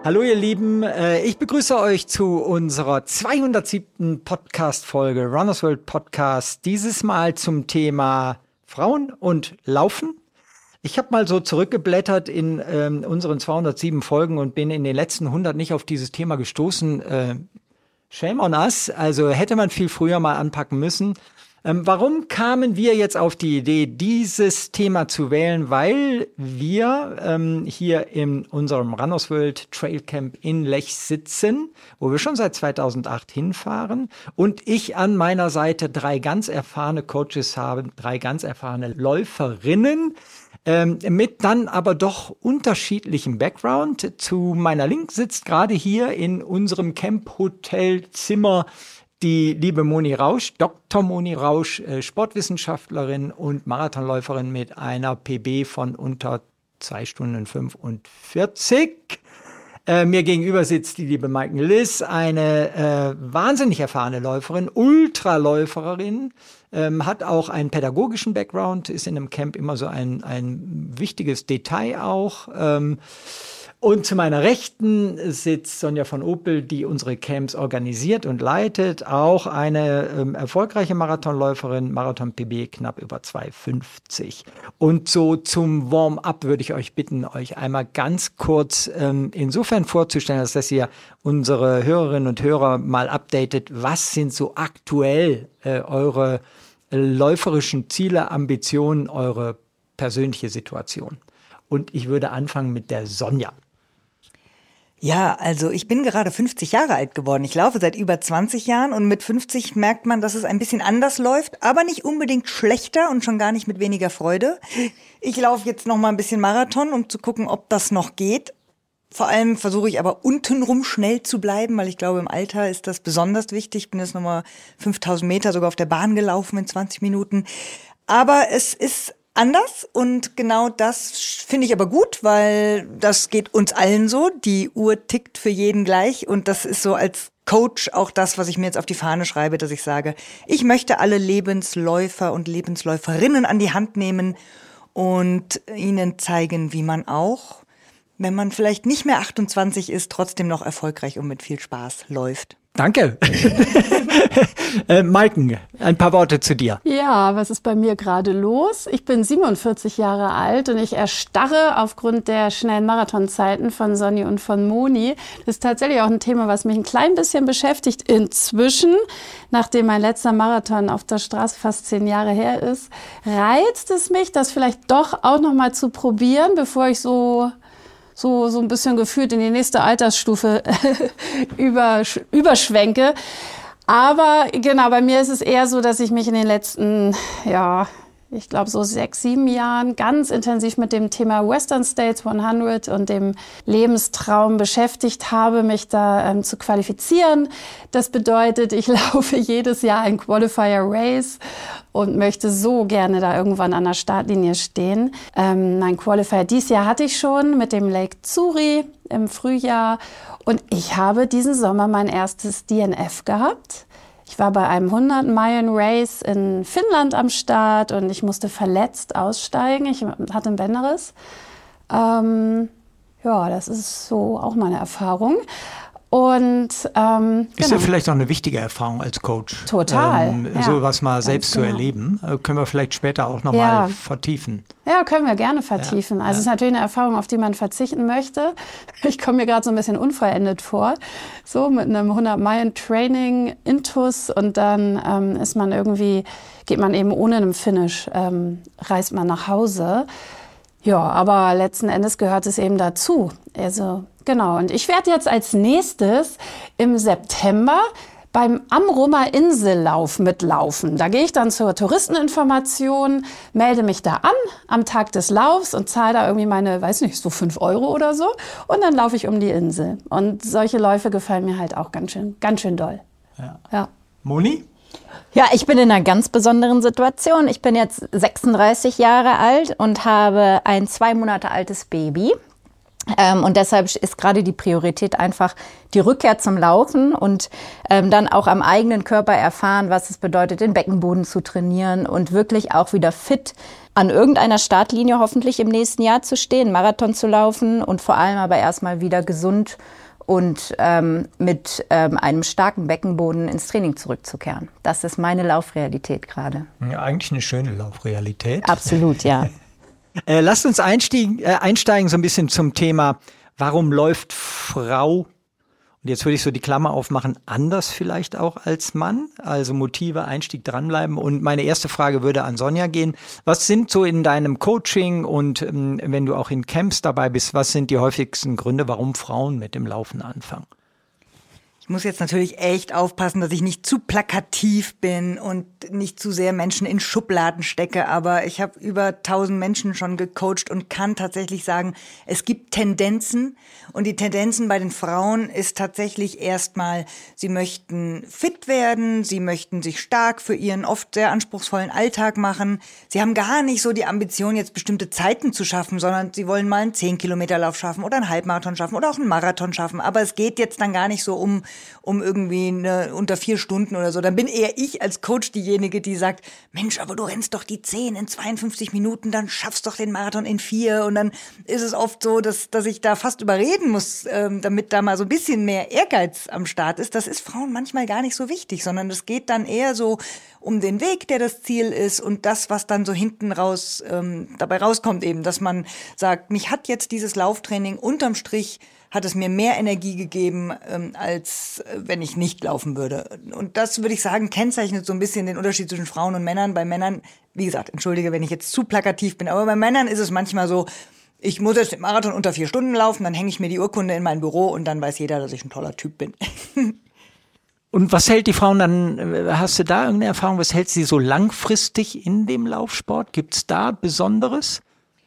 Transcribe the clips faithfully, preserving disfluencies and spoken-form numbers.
Hallo ihr Lieben, ich begrüße euch zu unserer zweihundertsiebten Podcast-Folge, Runners World Podcast, dieses Mal zum Thema Frauen und Laufen. Ich habe mal so zurückgeblättert in ähm, unseren zweihundertsieben Folgen und bin in den letzten hundert nicht auf dieses Thema gestoßen. Äh, shame on us, also hätte man viel früher mal anpacken müssen. Ähm, warum kamen wir jetzt auf die Idee, dieses Thema zu wählen? Weil wir ähm, hier in unserem Runners World Trail Camp in Lech sitzen, wo wir schon seit zweitausendacht hinfahren und ich an meiner Seite drei ganz erfahrene Coaches habe, drei ganz erfahrene Läuferinnen, ähm, mit dann aber doch unterschiedlichem Background. Zu meiner Linken sitzt gerade hier in unserem Camp-Hotel-Zimmer die liebe Moni Rausch, Doktor Moni Rausch, äh, Sportwissenschaftlerin und Marathonläuferin mit einer P B von unter zwei Stunden fünfundvierzig. Äh, mir gegenüber sitzt die liebe Maike Liss, eine äh, wahnsinnig erfahrene Läuferin, Ultraläuferin, ähm, hat auch einen pädagogischen Background, ist in einem Camp immer so ein, ein wichtiges Detail auch. Ähm, Und zu meiner Rechten sitzt Sonja von Opel, die unsere Camps organisiert und leitet. Auch eine ähm, erfolgreiche Marathonläuferin, Marathon-P B knapp über zwei fünfzig. Und so zum Warm-up würde ich euch bitten, euch einmal ganz kurz ähm, insofern vorzustellen, dass das ihr unsere Hörerinnen und Hörer mal updatet. Was sind so aktuell äh, eure läuferischen Ziele, Ambitionen, eure persönliche Situation? Und ich würde anfangen mit der Sonja. Ja, also ich bin gerade fünfzig Jahre alt geworden. Ich laufe seit über zwanzig Jahren und mit fünfzig merkt man, dass es ein bisschen anders läuft, aber nicht unbedingt schlechter und schon gar nicht mit weniger Freude. Ich laufe jetzt noch mal ein bisschen Marathon, um zu gucken, ob das noch geht. Vor allem versuche ich aber untenrum schnell zu bleiben, weil ich glaube, im Alter ist das besonders wichtig. Ich bin jetzt noch mal fünftausend Meter sogar auf der Bahn gelaufen in zwanzig Minuten. Aber es ist anders und genau das finde ich aber gut, weil das geht uns allen so. Die Uhr tickt für jeden gleich und das ist so als Coach auch das, was ich mir jetzt auf die Fahne schreibe, dass ich sage, ich möchte alle Lebensläufer und Lebensläuferinnen an die Hand nehmen und ihnen zeigen, wie man auch, wenn man vielleicht nicht mehr achtundzwanzig ist, trotzdem noch erfolgreich und mit viel Spaß läuft. Danke. äh, Maiken, ein paar Worte zu dir. Ja, was ist bei mir gerade los? Ich bin siebenundvierzig Jahre alt und ich erstarre aufgrund der schnellen Marathonzeiten von Sonny und von Moni. Das ist tatsächlich auch ein Thema, was mich ein klein bisschen beschäftigt inzwischen. Nachdem mein letzter Marathon auf der Straße fast zehn Jahre her ist, reizt es mich, das vielleicht doch auch noch mal zu probieren, bevor ich so... so so ein bisschen gefühlt in die nächste Altersstufe übersch- überschwenke. Aber genau, bei mir ist es eher so, dass ich mich in den letzten, ja, ich glaube so sechs, sieben Jahren ganz intensiv mit dem Thema Western States hundert und dem Lebenstraum beschäftigt habe, mich da ähm, zu qualifizieren. Das bedeutet, ich laufe jedes Jahr ein Qualifier Race und möchte so gerne da irgendwann an der Startlinie stehen. Ähm, mein Qualifier dieses Jahr hatte ich schon mit dem Lake Zuri im Frühjahr und ich habe diesen Sommer mein erstes D N F gehabt. Ich war bei einem hundert-Meilen-Race in Finnland am Start und ich musste verletzt aussteigen. Ich hatte einen Bänderriss. Ähm, ja, das ist so auch meine Erfahrung. Und ähm, ist genau. ja vielleicht auch eine wichtige Erfahrung als Coach. Total. Ähm, ja, sowas mal selbst genau. zu erleben, äh, können wir vielleicht später auch nochmal ja. vertiefen. Ja, können wir gerne vertiefen. Ja, also es ja. ist natürlich eine Erfahrung, auf die man verzichten möchte. Ich komme mir gerade so ein bisschen unvollendet vor, so mit einem hundert-Meilen-Training intus und dann ähm, ist man irgendwie, geht man eben ohne einen Finish, ähm, reist man nach Hause. Ja, aber letzten Endes gehört es eben dazu. Also genau. Und ich werde jetzt als nächstes im September beim Amrumer Insellauf mitlaufen. Da gehe ich dann zur Touristeninformation, melde mich da an am Tag des Laufs und zahle da irgendwie meine, weiß nicht, so fünf Euro oder so. Und dann laufe ich um die Insel. Und solche Läufe gefallen mir halt auch ganz schön, ganz schön doll. Ja. Ja. Moni? Ja, ich bin in einer ganz besonderen Situation. Ich bin jetzt sechsunddreißig Jahre alt und habe ein zwei Monate altes Baby. Ähm, und deshalb ist gerade die Priorität einfach die Rückkehr zum Laufen und ähm, dann auch am eigenen Körper erfahren, was es bedeutet, den Beckenboden zu trainieren und wirklich auch wieder fit an irgendeiner Startlinie hoffentlich im nächsten Jahr zu stehen, Marathon zu laufen und vor allem aber erstmal wieder gesund und ähm, mit ähm, einem starken Beckenboden ins Training zurückzukehren. Das ist meine Laufrealität gerade. Ja, eigentlich eine schöne Laufrealität. Absolut, ja. Äh, lasst uns einsteigen, äh, einsteigen so ein bisschen zum Thema, warum läuft Frau, und jetzt würde ich so die Klammer aufmachen, anders vielleicht auch als Mann? Also Motive, Einstieg, dranbleiben. Und meine erste Frage würde an Sonja gehen. Was sind so in deinem Coaching und ähm, wenn du auch in Camps dabei bist, was sind die häufigsten Gründe, warum Frauen mit dem Laufen anfangen? Ich muss jetzt natürlich echt aufpassen, dass ich nicht zu plakativ bin und nicht zu sehr Menschen in Schubladen stecke, aber ich habe über tausend Menschen schon gecoacht und kann tatsächlich sagen, es gibt Tendenzen und die Tendenzen bei den Frauen ist tatsächlich erstmal, sie möchten fit werden, sie möchten sich stark für ihren oft sehr anspruchsvollen Alltag machen. Sie haben gar nicht so die Ambition, jetzt bestimmte Zeiten zu schaffen, sondern sie wollen mal einen zehn Kilometer Lauf schaffen oder einen Halbmarathon schaffen oder auch einen Marathon schaffen, aber es geht jetzt dann gar nicht so um um irgendwie eine, unter vier Stunden oder so. Dann bin eher ich als Coach diejenige, die sagt, Mensch, aber du rennst doch die zehn in zweiundfünfzig Minuten, dann schaffst doch den Marathon in vier. Und dann ist es oft so, dass, dass ich da fast überreden muss, ähm, damit da mal so ein bisschen mehr Ehrgeiz am Start ist. Das ist Frauen manchmal gar nicht so wichtig, sondern es geht dann eher so um den Weg, der das Ziel ist und das, was dann so hinten raus ähm, dabei rauskommt eben, dass man sagt, mich hat jetzt dieses Lauftraining unterm Strich hat es mir mehr Energie gegeben, ähm, als äh, wenn ich nicht laufen würde. Und das, würde ich sagen, kennzeichnet so ein bisschen den Unterschied zwischen Frauen und Männern. Bei Männern, wie gesagt, entschuldige, wenn ich jetzt zu plakativ bin, aber bei Männern ist es manchmal so, ich muss jetzt den Marathon unter vier Stunden laufen, dann hänge ich mir die Urkunde in mein Büro und dann weiß jeder, dass ich ein toller Typ bin. Und was hält die Frauen dann, hast du da irgendeine Erfahrung, was hält sie so langfristig in dem Laufsport? Gibt's da Besonderes?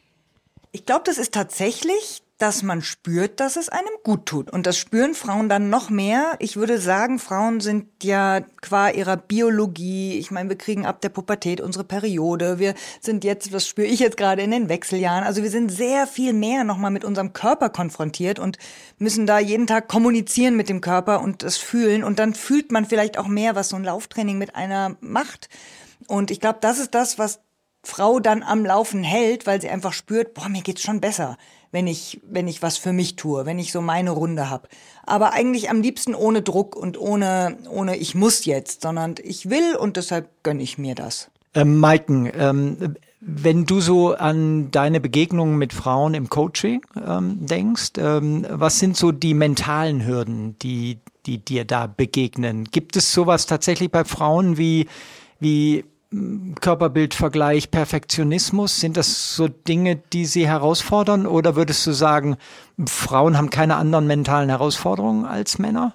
Ich glaube, das ist tatsächlich, dass man spürt, dass es einem gut tut. Und das spüren Frauen dann noch mehr. Ich würde sagen, Frauen sind ja qua ihrer Biologie, ich meine, wir kriegen ab der Pubertät unsere Periode. Wir sind jetzt, das spüre ich jetzt gerade in den Wechseljahren, also wir sind sehr viel mehr nochmal mit unserem Körper konfrontiert und müssen da jeden Tag kommunizieren mit dem Körper und das fühlen. Und dann fühlt man vielleicht auch mehr, was so ein Lauftraining mit einer macht. Und ich glaube, das ist das, was Frau dann am Laufen hält, weil sie einfach spürt, boah, mir geht's schon besser, wenn ich wenn ich was für mich tue, wenn ich so meine Runde hab. Aber eigentlich am liebsten ohne Druck und ohne ohne ich muss jetzt, sondern ich will und deshalb gönne ich mir das. Ähm, Maiken, ähm, wenn du so an deine Begegnungen mit Frauen im Coaching ähm, denkst, ähm, was sind so die mentalen Hürden, die die dir da begegnen? Gibt es sowas tatsächlich bei Frauen wie wie Körperbildvergleich, Perfektionismus? Sind das so Dinge, die sie herausfordern? Oder würdest du sagen, Frauen haben keine anderen mentalen Herausforderungen als Männer?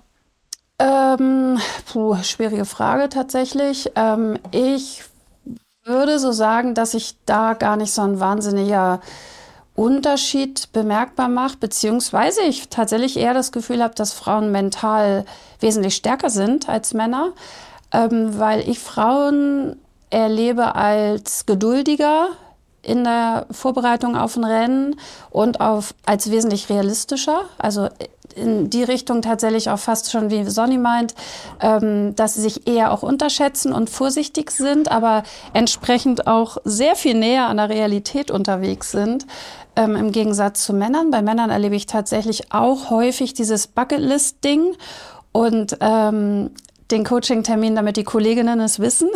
Ähm, puh, schwierige Frage tatsächlich. Ähm, ich würde so sagen, dass ich da gar nicht so ein wahnsinniger Unterschied bemerkbar mache, beziehungsweise ich tatsächlich eher das Gefühl habe, dass Frauen mental wesentlich stärker sind als Männer, ähm, weil ich Frauen erlebe als geduldiger in der Vorbereitung auf ein Rennen und auf, als wesentlich realistischer. Also in die Richtung tatsächlich auch fast schon, wie Sonny meint, ähm, dass sie sich eher auch unterschätzen und vorsichtig sind, aber entsprechend auch sehr viel näher an der Realität unterwegs sind. Ähm, im Gegensatz zu Männern. Bei Männern erlebe ich tatsächlich auch häufig dieses Bucketlist-Ding und ähm, den Coaching-Termin, damit die Kolleginnen es wissen.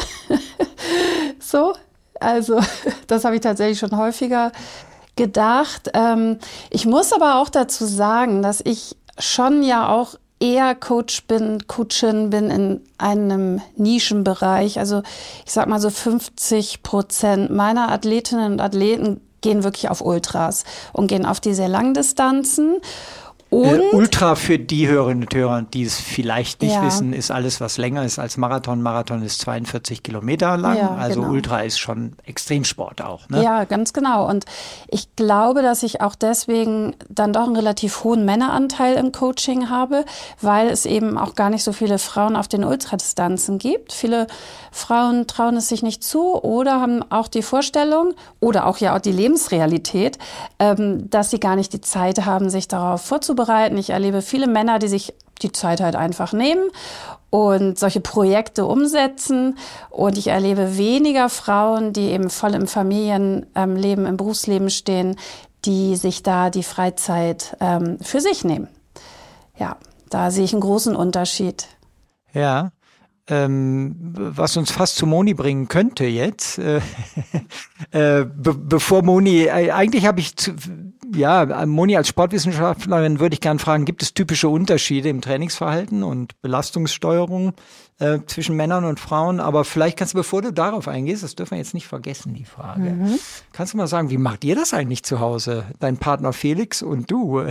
So, also das habe ich tatsächlich schon häufiger gedacht. Ähm, ich muss aber auch dazu sagen, dass ich schon ja auch eher Coach bin, Coachin bin in einem Nischenbereich. Also ich sag mal so fünfzig Prozent meiner Athletinnen und Athleten gehen wirklich auf Ultras und gehen auf die sehr langen Distanzen. Und äh, Ultra für die Hörerinnen und Hörer, die es vielleicht nicht ja. wissen, ist alles, was länger ist als Marathon. Marathon ist zweiundvierzig Kilometer lang, Ja, also genau. Ultra ist schon Extremsport auch. Ne? Ja, ganz genau. Und ich glaube, dass ich auch deswegen dann doch einen relativ hohen Männeranteil im Coaching habe, weil es eben auch gar nicht so viele Frauen auf den Ultradistanzen gibt. Viele Frauen trauen es sich nicht zu oder haben auch die Vorstellung oder auch ja auch die Lebensrealität, ähm, dass sie gar nicht die Zeit haben, sich darauf vorzubereiten. Ich erlebe viele Männer, die sich die Zeit halt einfach nehmen und solche Projekte umsetzen. Und ich erlebe weniger Frauen, die eben voll im Familienleben, im Berufsleben stehen, die sich da die Freizeit ähm, für sich nehmen. Ja, da sehe ich einen großen Unterschied. Ja. Ähm, was uns fast zu Moni bringen könnte jetzt, äh, äh, be bevor Moni, äh, eigentlich habe ich, zu, ja, Moni als Sportwissenschaftlerin würde ich gerne fragen, gibt es typische Unterschiede im Trainingsverhalten und Belastungssteuerung äh, zwischen Männern und Frauen? Aber vielleicht kannst du, bevor du darauf eingehst, das dürfen wir jetzt nicht vergessen, die Frage, mhm. kannst du mal sagen, wie macht ihr das eigentlich zu Hause, dein Partner Felix und du?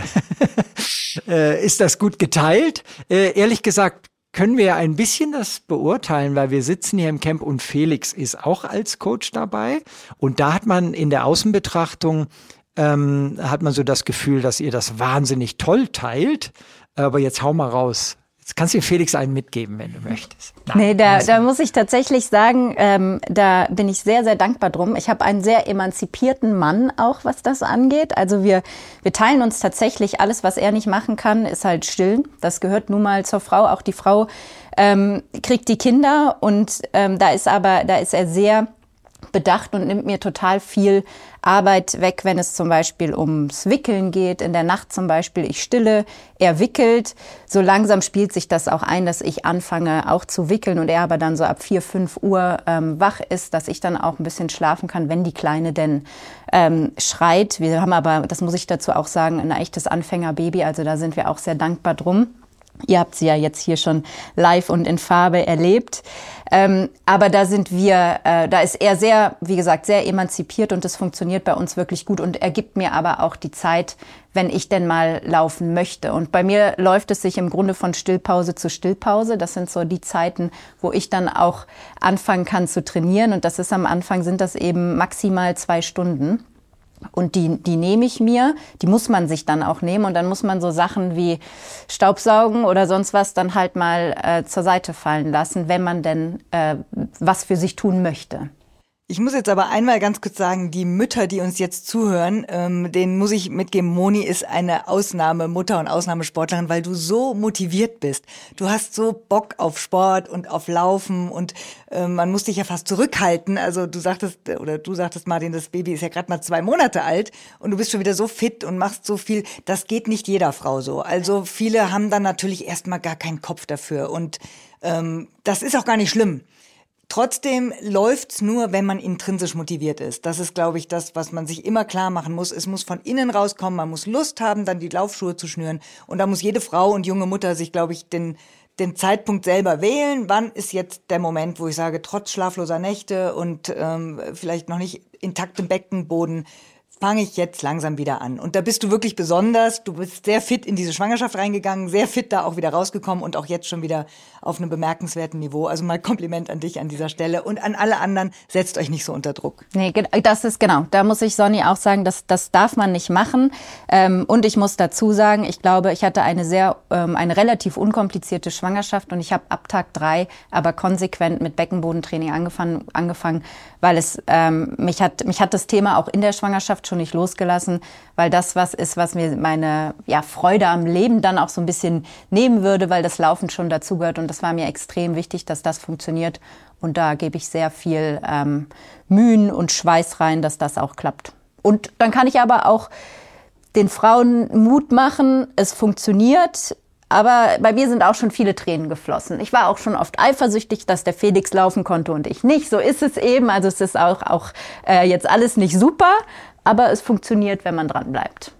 äh, ist das gut geteilt? Äh, ehrlich gesagt, können wir ein bisschen das beurteilen, weil wir sitzen hier im Camp und Felix ist auch als Coach dabei. Und da hat man in der Außenbetrachtung, ähm, hat man so das Gefühl, dass ihr das wahnsinnig toll teilt. Aber jetzt hau mal raus. Jetzt kannst du Felix einen mitgeben, wenn du möchtest. Nein, nee, da, da muss ich tatsächlich sagen, ähm, da bin ich sehr, sehr dankbar drum. Ich habe einen sehr emanzipierten Mann auch, was das angeht. Also wir, wir teilen uns tatsächlich alles, was er nicht machen kann, ist halt stillen. Das gehört nun mal zur Frau. Auch die Frau ähm, kriegt die Kinder und ähm, da ist aber, da ist er sehr bedacht und nimmt mir total viel Arbeit weg, wenn es zum Beispiel ums Wickeln geht. In der Nacht zum Beispiel, ich stille, er wickelt. So langsam spielt sich das auch ein, dass ich anfange auch zu wickeln und er aber dann so ab vier, fünf Uhr ähm, wach ist, dass ich dann auch ein bisschen schlafen kann, wenn die Kleine denn ähm, schreit. Wir haben aber, das muss ich dazu auch sagen, ein echtes Anfängerbaby, also da sind wir auch sehr dankbar drum. Ihr habt sie ja jetzt hier schon live und in Farbe erlebt. Ähm, aber da sind wir, äh, da ist er sehr, wie gesagt, sehr emanzipiert und das funktioniert bei uns wirklich gut und er gibt mir aber auch die Zeit, wenn ich denn mal laufen möchte. Und bei mir läuft es sich im Grunde von Stillpause zu Stillpause. Das sind so die Zeiten, wo ich dann auch anfangen kann zu trainieren und das ist am Anfang sind das eben maximal zwei Stunden. Und die, die nehme ich mir, die muss man sich dann auch nehmen und dann muss man so Sachen wie Staubsaugen oder sonst was dann halt mal äh, zur Seite fallen lassen, wenn man denn äh, was für sich tun möchte. Ich muss jetzt aber einmal ganz kurz sagen, die Mütter, die uns jetzt zuhören, ähm, denen muss ich mitgeben, Moni ist eine Ausnahmemutter und Ausnahmesportlerin, weil du so motiviert bist. Du hast so Bock auf Sport und auf Laufen und äh, man muss dich ja fast zurückhalten. Also du sagtest, oder du sagtest, Martin, das Baby ist ja gerade mal zwei Monate alt und du bist schon wieder so fit und machst so viel. Das geht nicht jeder Frau so. Also viele haben dann natürlich erstmal gar keinen Kopf dafür und ähm, das ist auch gar nicht schlimm. Trotzdem läuft's nur, wenn man intrinsisch motiviert ist. Das ist, glaube ich, das, was man sich immer klar machen muss. Es muss von innen rauskommen, man muss Lust haben, dann die Laufschuhe zu schnüren. Und da muss jede Frau und junge Mutter sich, glaube ich, den, den Zeitpunkt selber wählen. Wann ist jetzt der Moment, wo ich sage, trotz schlafloser Nächte und ähm, vielleicht noch nicht intaktem Beckenboden, fange ich jetzt langsam wieder an. Und da bist du wirklich besonders. Du bist sehr fit in diese Schwangerschaft reingegangen, sehr fit da auch wieder rausgekommen und auch jetzt schon wieder auf einem bemerkenswerten Niveau. Also mal Kompliment an dich an dieser Stelle. Und an alle anderen, setzt euch nicht so unter Druck. Nee, das ist genau. Da muss ich Sonny auch sagen, das, das darf man nicht machen. Ähm, und ich muss dazu sagen, ich glaube, ich hatte eine sehr, ähm, eine relativ unkomplizierte Schwangerschaft und ich habe ab Tag drei aber konsequent mit Beckenbodentraining angefangen, angefangen, weil es ähm, mich hat, mich hat das Thema auch in der Schwangerschaft schon nicht losgelassen, weil das was ist, was mir meine ja, Freude am Leben dann auch so ein bisschen nehmen würde, weil das Laufen schon dazugehört und das war mir extrem wichtig, dass das funktioniert und da gebe ich sehr viel ähm, Mühen und Schweiß rein, dass das auch klappt. Und dann kann ich aber auch den Frauen Mut machen, es funktioniert, aber bei mir sind auch schon viele Tränen geflossen. Ich war auch schon oft eifersüchtig, dass der Felix laufen konnte und ich nicht. So ist es eben, also es ist auch, auch äh, jetzt alles nicht super, aber es funktioniert, wenn man dran bleibt.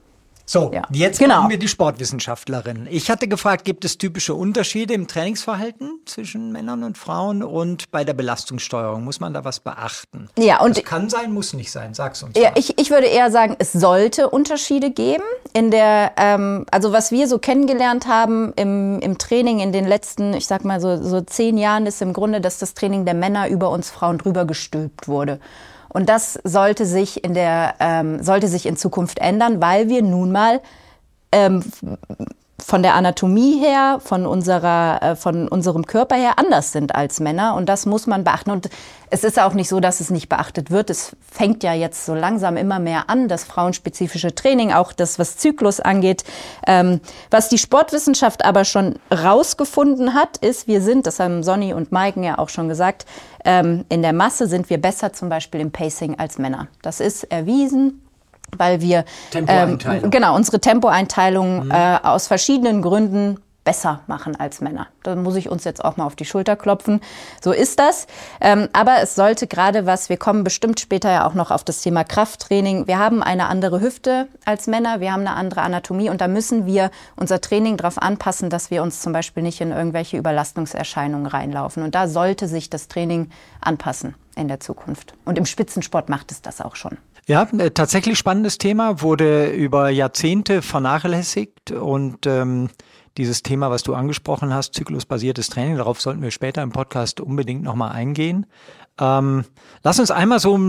So, Ja. jetzt Genau. brauchen wir die Sportwissenschaftlerin. Ich hatte gefragt, gibt es typische Unterschiede im Trainingsverhalten zwischen Männern und Frauen und bei der Belastungssteuerung? Muss man da was beachten? Ja, und das kann sein, muss nicht sein. Sag's uns Ja, mal. ich, ich würde eher sagen, es sollte Unterschiede geben. In der, ähm, also was wir so kennengelernt haben im, im Training in den letzten, ich sag mal so, so zehn Jahren, ist im Grunde, dass das Training der Männer über uns Frauen drüber gestülpt wurde. Und das sollte sich in der, ähm, sollte sich in Zukunft ändern, weil wir nun mal ähm, von der Anatomie her, von unserer, äh, von unserem Körper her anders sind als Männer. Und das muss man beachten. Und es ist auch nicht so, dass es nicht beachtet wird. Es fängt ja jetzt so langsam immer mehr an, das frauenspezifische Training, auch das, was Zyklus angeht. Ähm, was die Sportwissenschaft aber schon rausgefunden hat, ist, wir sind, das haben Sonny und Maiken ja auch schon gesagt, ähm, in der Masse sind wir besser zum Beispiel im Pacing als Männer. Das ist erwiesen. Weil wir ähm, genau unsere Tempoeinteilung mhm. äh, aus verschiedenen Gründen besser machen als Männer. Da muss ich uns jetzt auch mal auf die Schulter klopfen. So ist das. Ähm, aber es sollte gerade was, wir kommen bestimmt später ja auch noch auf das Thema Krafttraining. Wir haben eine andere Hüfte als Männer, wir haben eine andere Anatomie und da müssen wir unser Training darauf anpassen, dass wir uns zum Beispiel nicht in irgendwelche Überlastungserscheinungen reinlaufen. Und da sollte sich das Training anpassen in der Zukunft. Und im Spitzensport macht es das auch schon. Ja, äh, tatsächlich spannendes Thema, wurde über Jahrzehnte vernachlässigt und ähm, dieses Thema, was du angesprochen hast, zyklusbasiertes Training, darauf sollten wir später im Podcast unbedingt nochmal eingehen. Ähm, lass uns einmal so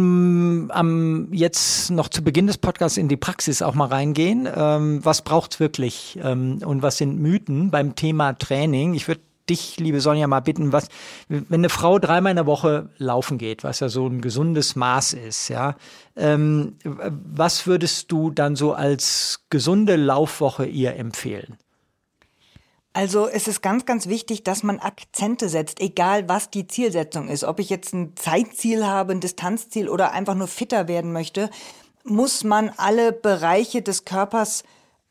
am jetzt noch zu Beginn des Podcasts in die Praxis auch mal reingehen. Ähm, was braucht's wirklich ähm, und was sind Mythen beim Thema Training? Ich würde dich, liebe Sonja, mal bitten, was, wenn eine Frau dreimal in der Woche laufen geht, was ja so ein gesundes Maß ist, ja, ähm, was würdest du dann so als gesunde Laufwoche ihr empfehlen? Also es ist ganz, ganz wichtig, dass man Akzente setzt, egal was die Zielsetzung ist. Ob ich jetzt ein Zeitziel habe, ein Distanzziel oder einfach nur fitter werden möchte, muss man alle Bereiche des Körpers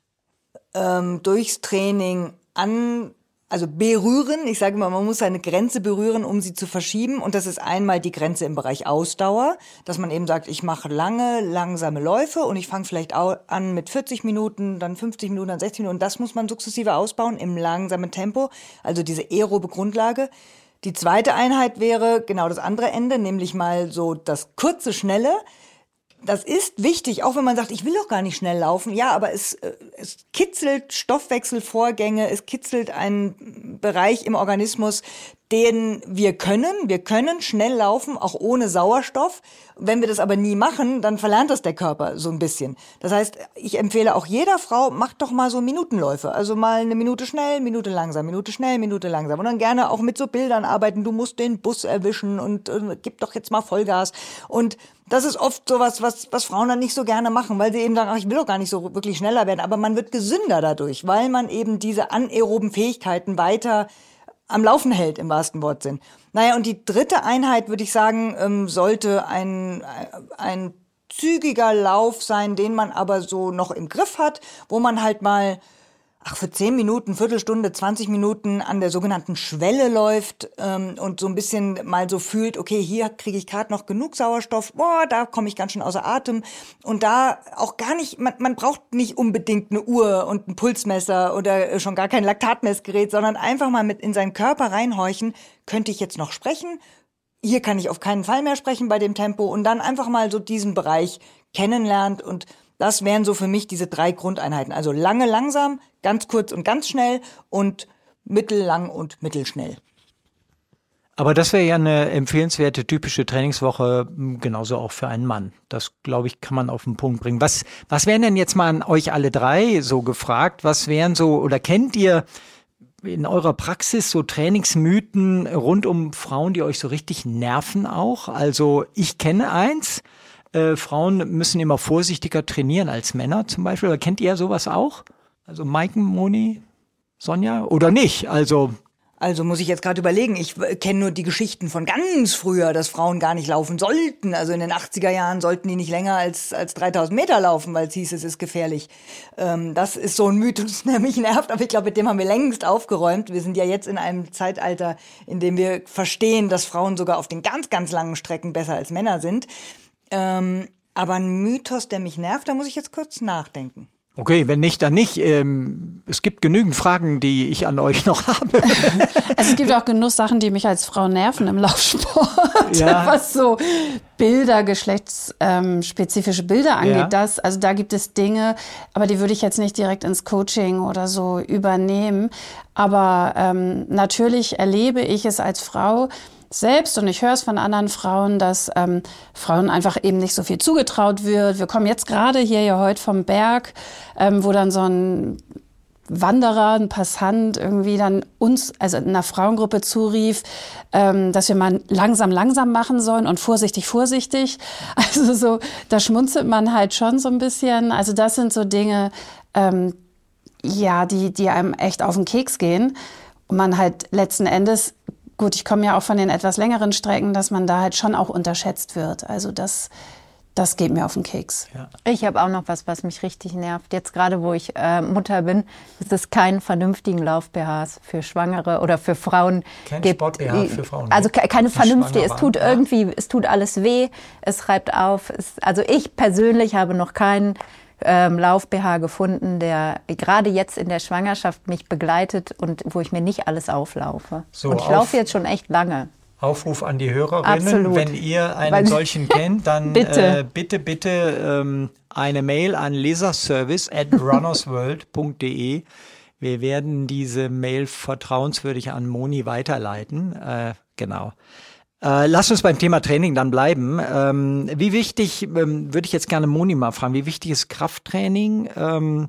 ähm, durchs Training an Also berühren, ich sage mal, man muss eine Grenze berühren, um sie zu verschieben. Und das ist einmal die Grenze im Bereich Ausdauer, dass man eben sagt, ich mache lange, langsame Läufe und ich fange vielleicht an mit vierzig Minuten, dann fünfzig Minuten, dann sechzig Minuten. Das muss man sukzessive ausbauen im langsamen Tempo, also diese aerobe Grundlage. Die zweite Einheit wäre genau das andere Ende, nämlich mal so das kurze, schnelle. Das ist wichtig, auch wenn man sagt, ich will doch gar nicht schnell laufen. Ja, aber es, es kitzelt Stoffwechselvorgänge, es kitzelt einen Bereich im Organismus, den wir können. Wir können schnell laufen, auch ohne Sauerstoff. Wenn wir das aber nie machen, dann verlernt das der Körper so ein bisschen. Das heißt, ich empfehle auch jeder Frau, macht doch mal so Minutenläufe. Also mal eine Minute schnell, Minute langsam, Minute schnell, Minute langsam. Und dann gerne auch mit so Bildern arbeiten. Du musst den Bus erwischen und äh, gib doch jetzt mal Vollgas. Und das ist oft sowas, was, was Frauen dann nicht so gerne machen, weil sie eben sagen, ach, ich will doch gar nicht so wirklich schneller werden. Aber man wird gesünder dadurch, weil man eben diese anaeroben Fähigkeiten weiter am Laufen hält, im wahrsten Wortsinn. Naja, und die dritte Einheit, würde ich sagen, ähm, sollte ein, ein zügiger Lauf sein, den man aber so noch im Griff hat, wo man halt mal ach, für zehn Minuten, Viertelstunde, zwanzig Minuten an der sogenannten Schwelle läuft ähm, und so ein bisschen mal so fühlt, okay, hier kriege ich gerade noch genug Sauerstoff, boah, da komme ich ganz schön außer Atem. Und da auch gar nicht, man, man braucht nicht unbedingt eine Uhr und ein Pulsmesser oder schon gar kein Laktatmessgerät, sondern einfach mal mit in seinen Körper reinhorchen, könnte ich jetzt noch sprechen? Hier kann ich auf keinen Fall mehr sprechen bei dem Tempo und dann einfach mal so diesen Bereich kennenlernt und das wären so für mich diese drei Grundeinheiten. Also lange, langsam, ganz kurz und ganz schnell und mittellang und mittelschnell. Aber das wäre ja eine empfehlenswerte, typische Trainingswoche, genauso auch für einen Mann. Das, glaube ich, kann man auf den Punkt bringen. Was, was wären denn jetzt mal an euch alle drei so gefragt? Was wären so, oder kennt ihr in eurer Praxis so Trainingsmythen rund um Frauen, die euch so richtig nerven auch? Also ich kenne eins. Äh, Frauen müssen immer vorsichtiger trainieren als Männer zum Beispiel. Oder kennt ihr sowas auch? Also Maiken, Moni, Sonja? Oder nicht? Also Also muss ich jetzt gerade überlegen, ich kenne nur die Geschichten von ganz früher, dass Frauen gar nicht laufen sollten. Also in den achtziger Jahren sollten die nicht länger als, als dreitausend Meter laufen, weil es hieß, es ist gefährlich. Ähm, das ist so ein Mythos, der mich nervt, aber ich glaube, mit dem haben wir längst aufgeräumt. Wir sind ja jetzt in einem Zeitalter, in dem wir verstehen, dass Frauen sogar auf den ganz, ganz langen Strecken besser als Männer sind. Ähm, aber ein Mythos, der mich nervt, da muss ich jetzt kurz nachdenken. Okay, wenn nicht, dann nicht. Ähm, es gibt genügend Fragen, die ich an euch noch habe. Also es gibt auch genug Sachen, die mich als Frau nerven im Laufsport, ja. was so Bilder, geschlechtsspezifische ähm, Bilder angeht. Ja. Das, also da gibt es Dinge, aber die würde ich jetzt nicht direkt ins Coaching oder so übernehmen. Aber ähm, natürlich erlebe ich es als Frau selbst, und ich höre es von anderen Frauen, dass ähm, Frauen einfach eben nicht so viel zugetraut wird. Wir kommen jetzt gerade hier ja heute vom Berg, ähm, wo dann so ein Wanderer, ein Passant irgendwie dann uns, also einer Frauengruppe zurief, ähm, dass wir mal langsam, langsam machen sollen und vorsichtig, vorsichtig. Also so, da schmunzelt man halt schon so ein bisschen. Also das sind so Dinge, ähm, ja, die, die einem echt auf den Keks gehen. Und man halt letzten Endes, gut, ich komme ja auch von den etwas längeren Strecken, dass man da halt schon auch unterschätzt wird. Also das, das geht mir auf den Keks. Ja. Ich habe auch noch was, was mich richtig nervt. Jetzt gerade, wo ich äh, Mutter bin, ist es keinen vernünftigen Lauf-B Hs für Schwangere oder für Frauen. Kein gibt. Sport-B H für Frauen. Also ke keine vernünftige. Es tut ja. irgendwie, es tut alles weh, es reibt auf. Es, also ich persönlich habe noch keinen Ähm, Lauf-B H gefunden, der gerade jetzt in der Schwangerschaft mich begleitet und wo ich mir nicht alles auflaufe. So, und ich auf, laufe jetzt schon echt lange. Aufruf an die Hörerinnen, Absolut. Wenn ihr einen Weil, solchen kennt, dann bitte, äh, bitte, bitte ähm, eine Mail an leserservice at runnersworld punkt de. Wir werden diese Mail vertrauenswürdig an Moni weiterleiten. Äh, genau. Äh, lass uns beim Thema Training dann bleiben. Ähm, wie wichtig, ähm, würde ich jetzt gerne Moni mal fragen, wie wichtig ist Krafttraining? Ähm,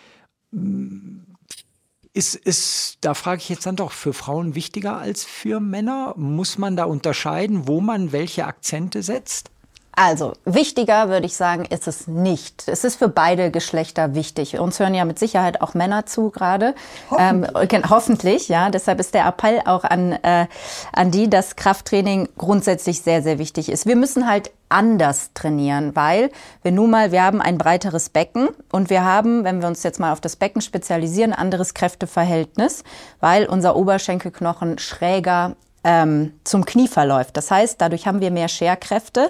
ist, ist, da frage ich jetzt dann doch, für Frauen wichtiger als für Männer? Muss man da unterscheiden, wo man welche Akzente setzt? Also, wichtiger würde ich sagen, ist es nicht. Es ist für beide Geschlechter wichtig. Uns hören ja mit Sicherheit auch Männer zu gerade. Hoffentlich. Ähm, hoffentlich, ja. Deshalb ist der Appell auch an, äh, an die, dass Krafttraining grundsätzlich sehr, sehr wichtig ist. Wir müssen halt anders trainieren, weil wir nun mal, wir haben ein breiteres Becken und wir haben, wenn wir uns jetzt mal auf das Becken spezialisieren, ein anderes Kräfteverhältnis, weil unser Oberschenkelknochen schräger ähm, zum Knie verläuft. Das heißt, dadurch haben wir mehr Scherkräfte.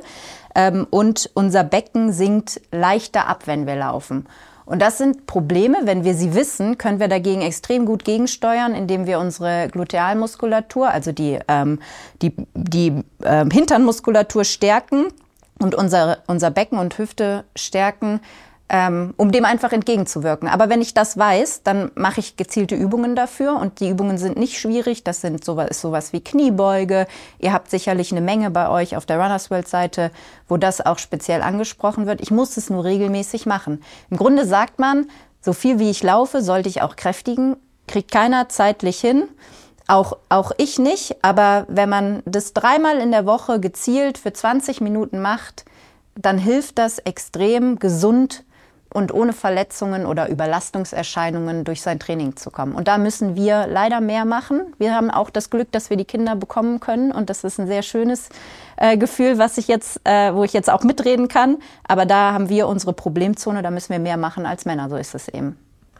Und unser Becken sinkt leichter ab, wenn wir laufen. Und das sind Probleme. Wenn wir sie wissen, können wir dagegen extrem gut gegensteuern, indem wir unsere Glutealmuskulatur, also die, ähm, die, die äh, Hinternmuskulatur stärken und unser, unser Becken und Hüfte stärken, ähm, um dem einfach entgegenzuwirken. Aber wenn ich das weiß, dann mache ich gezielte Übungen dafür. Und die Übungen sind nicht schwierig. Das sind sowas, sowas wie Kniebeuge. Ihr habt sicherlich eine Menge bei euch auf der Runners World Seite, wo das auch speziell angesprochen wird. Ich muss es nur regelmäßig machen. Im Grunde sagt man, so viel wie ich laufe, sollte ich auch kräftigen. Kriegt keiner zeitlich hin. Auch, auch ich nicht. Aber wenn man das dreimal in der Woche gezielt für zwanzig Minuten macht, dann hilft das extrem gesund und ohne Verletzungen oder Überlastungserscheinungen durch sein Training zu kommen. Und da müssen wir leider mehr machen. Wir haben auch das Glück, dass wir die Kinder bekommen können. Und das ist ein sehr schönes äh, Gefühl, was ich jetzt, äh, wo ich jetzt auch mitreden kann. Aber da haben wir unsere Problemzone, da müssen wir mehr machen als Männer. So ist es eben.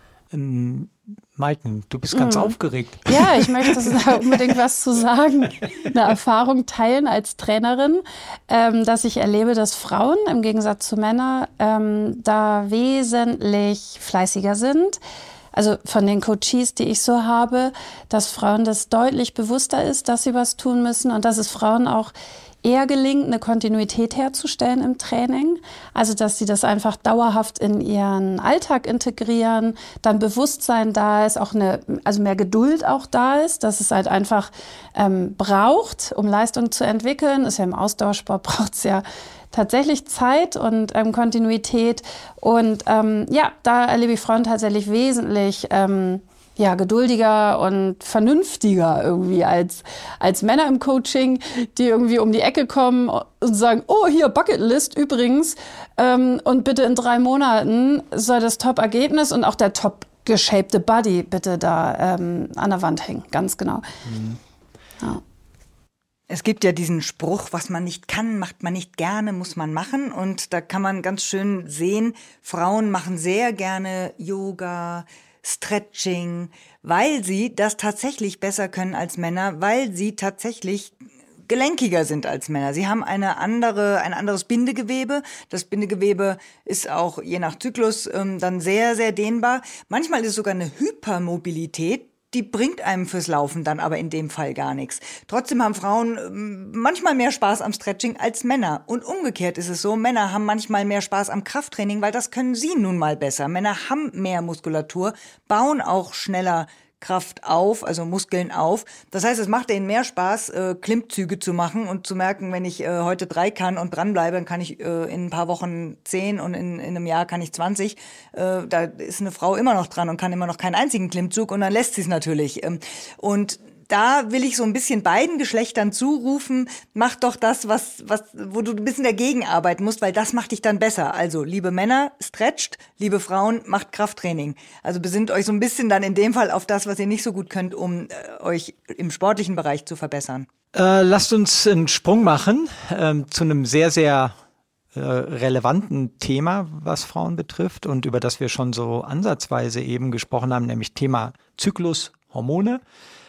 Ähm, Maiten, du bist ganz mm. aufgeregt. Ja, ich möchte da unbedingt was zu sagen. Eine Erfahrung teilen als Trainerin, ähm, dass ich erlebe, dass Frauen im Gegensatz zu Männern ähm, da wesentlich fleißiger sind. Also von den Coaches, die ich so habe, dass Frauen das deutlich bewusster ist, dass sie was tun müssen und dass es Frauen auch eher gelingt, eine Kontinuität herzustellen im Training. Also, dass sie das einfach dauerhaft in ihren Alltag integrieren, dann Bewusstsein da ist, auch eine, also mehr Geduld auch da ist, dass es halt einfach ähm, braucht, um Leistung zu entwickeln. Ist ja im Ausdauersport braucht es ja tatsächlich Zeit und ähm, Kontinuität. Und ähm, ja, da erlebe ich Frauen tatsächlich wesentlich ähm, ja, geduldiger und vernünftiger irgendwie als, als Männer im Coaching, die irgendwie um die Ecke kommen und sagen, oh, hier, Bucketlist übrigens, ähm, und bitte in drei Monaten soll das Top-Ergebnis und auch der top-geshapte Body bitte da ähm, an der Wand hängen, ganz genau. Mhm. Ja. Es gibt ja diesen Spruch, was man nicht kann, macht man nicht gerne, muss man machen. Und da kann man ganz schön sehen, Frauen machen sehr gerne Yoga, Stretching, weil sie das tatsächlich besser können als Männer, weil sie tatsächlich gelenkiger sind als Männer. Sie haben eine andere, ein anderes Bindegewebe. Das Bindegewebe ist auch je nach Zyklus ähm, dann sehr, sehr dehnbar. Manchmal ist es sogar eine Hypermobilität. Die bringt einem fürs Laufen dann aber in dem Fall gar nichts. Trotzdem haben Frauen ähm, manchmal mehr Spaß am Stretching als Männer. Und umgekehrt ist es so, Männer haben manchmal mehr Spaß am Krafttraining, weil das können sie nun mal besser. Männer haben mehr Muskulatur, bauen auch schneller Kraft auf, also Muskeln auf. Das heißt, es macht denen mehr Spaß, äh, Klimmzüge zu machen und zu merken, wenn ich äh, heute drei kann und dranbleibe, dann kann ich äh, in ein paar Wochen zehn und in, in einem Jahr kann ich zwanzig. Äh, da ist eine Frau immer noch dran und kann immer noch keinen einzigen Klimmzug und dann lässt sie es natürlich. Ähm, und da will ich so ein bisschen beiden Geschlechtern zurufen, mach doch das, was, was, wo du ein bisschen dagegen arbeiten musst, weil das macht dich dann besser. Also, liebe Männer, stretcht, liebe Frauen, macht Krafttraining. Also besinnt euch so ein bisschen dann in dem Fall auf das, was ihr nicht so gut könnt, um äh, euch im sportlichen Bereich zu verbessern. Äh, lasst uns einen Sprung machen ähm, zu einem sehr, sehr äh, relevanten Thema, was Frauen betrifft und über das wir schon so ansatzweise eben gesprochen haben, nämlich Thema Zyklus, Hormone.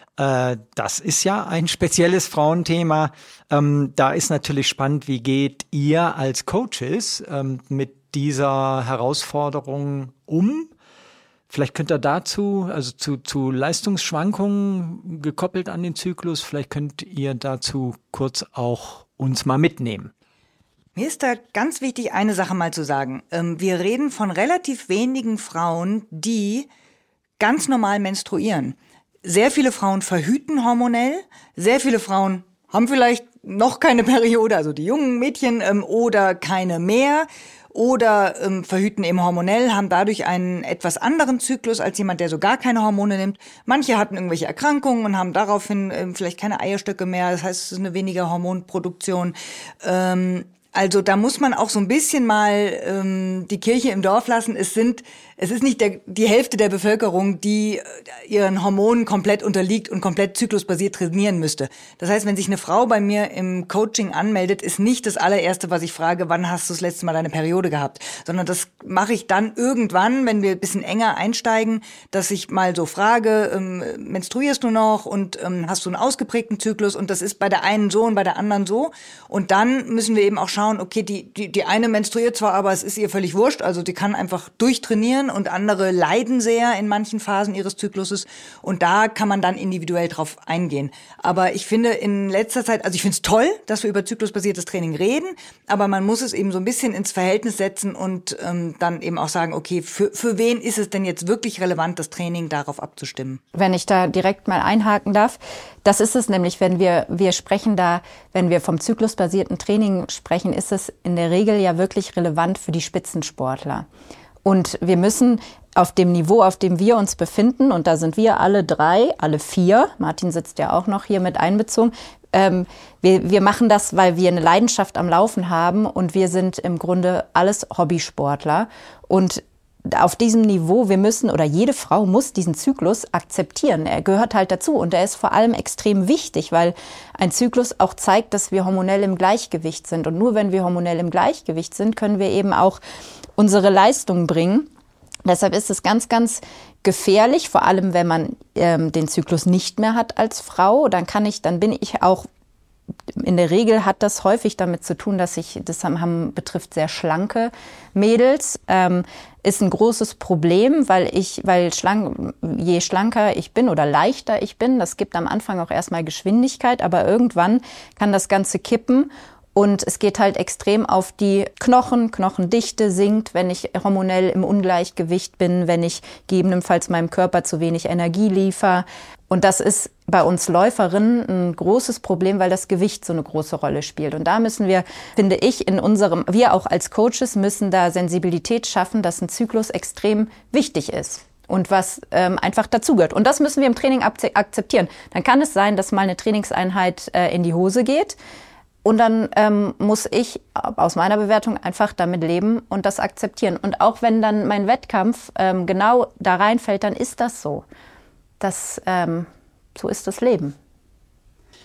Das ist ja ein spezielles Frauenthema. Ähm, da ist natürlich spannend, wie geht ihr als Coaches ähm, mit dieser Herausforderung um? Vielleicht könnt ihr dazu, also zu, zu Leistungsschwankungen gekoppelt an den Zyklus, vielleicht könnt ihr dazu kurz auch uns mal mitnehmen. Mir ist da ganz wichtig, eine Sache mal zu sagen. Ähm, wir reden von relativ wenigen Frauen, die ganz normal menstruieren. Sehr viele Frauen verhüten hormonell, sehr viele Frauen haben vielleicht noch keine Periode, also die jungen Mädchen, ähm, oder keine mehr, oder ähm, verhüten eben hormonell, haben dadurch einen etwas anderen Zyklus als jemand, der so gar keine Hormone nimmt. Manche hatten irgendwelche Erkrankungen und haben daraufhin ähm, vielleicht keine Eierstöcke mehr, das heißt, es ist eine weniger Hormonproduktion. Ähm, Also da muss man auch so ein bisschen mal ähm, die Kirche im Dorf lassen. Es sind, es ist nicht der, die Hälfte der Bevölkerung, die ihren Hormonen komplett unterliegt und komplett zyklusbasiert trainieren müsste. Das heißt, wenn sich eine Frau bei mir im Coaching anmeldet, ist nicht das allererste, was ich frage, wann hast du das letzte Mal deine Periode gehabt? Sondern das mache ich dann irgendwann, wenn wir ein bisschen enger einsteigen, dass ich mal so frage, ähm, menstruierst du noch und ähm, hast du einen ausgeprägten Zyklus? Und das ist bei der einen so und bei der anderen so. Und dann müssen wir eben auch schauen, okay, die, die, die eine menstruiert zwar, aber es ist ihr völlig wurscht, also die kann einfach durchtrainieren und andere leiden sehr in manchen Phasen ihres Zykluses und da kann man dann individuell drauf eingehen. Aber ich finde in letzter Zeit, also ich finde es toll, dass wir über zyklusbasiertes Training reden, aber man muss es eben so ein bisschen ins Verhältnis setzen und ähm, dann eben auch sagen, okay, für, für wen ist es denn jetzt wirklich relevant, das Training darauf abzustimmen? Wenn ich da direkt mal einhaken darf, das ist es nämlich, wenn wir, wir sprechen da, wenn wir vom zyklusbasierten Training sprechen, ist es in der Regel ja wirklich relevant für die Spitzensportler. Und wir müssen auf dem Niveau, auf dem wir uns befinden, und da sind wir alle drei, alle vier, Martin sitzt ja auch noch hier mit einbezogen, ähm, wir, wir machen das, weil wir eine Leidenschaft am Laufen haben und wir sind im Grunde alles Hobbysportler. Und auf diesem Niveau, wir müssen, oder jede Frau muss diesen Zyklus akzeptieren. Er gehört halt dazu und er ist vor allem extrem wichtig, weil ein Zyklus auch zeigt, dass wir hormonell im Gleichgewicht sind. Und nur wenn wir hormonell im Gleichgewicht sind, können wir eben auch unsere Leistung bringen. Deshalb ist es ganz, ganz gefährlich, vor allem wenn man ähm, den Zyklus nicht mehr hat als Frau. Dann kann ich, dann bin ich auch, in der Regel hat das häufig damit zu tun, dass ich, das haben, haben betrifft sehr schlanke Mädels, ähm, ist ein großes Problem, weil ich, weil schlank, je schlanker ich bin oder leichter ich bin, das gibt am Anfang auch erstmal Geschwindigkeit, aber irgendwann kann das Ganze kippen. Und es geht halt extrem auf die Knochen, Knochendichte sinkt, wenn ich hormonell im Ungleichgewicht bin, wenn ich gegebenenfalls meinem Körper zu wenig Energie liefere. Und das ist bei uns Läuferinnen ein großes Problem, weil das Gewicht so eine große Rolle spielt. Und da müssen wir, finde ich, in unserem, wir auch als Coaches müssen da Sensibilität schaffen, dass ein Zyklus extrem wichtig ist. Und was ähm, einfach dazugehört. Und das müssen wir im Training akzeptieren. Dann kann es sein, dass mal eine Trainingseinheit äh, in die Hose geht. Und dann ähm, muss ich aus meiner Bewertung einfach damit leben und das akzeptieren. Und auch wenn dann mein Wettkampf ähm, genau da reinfällt, dann ist das so. Das, ähm, so ist das Leben.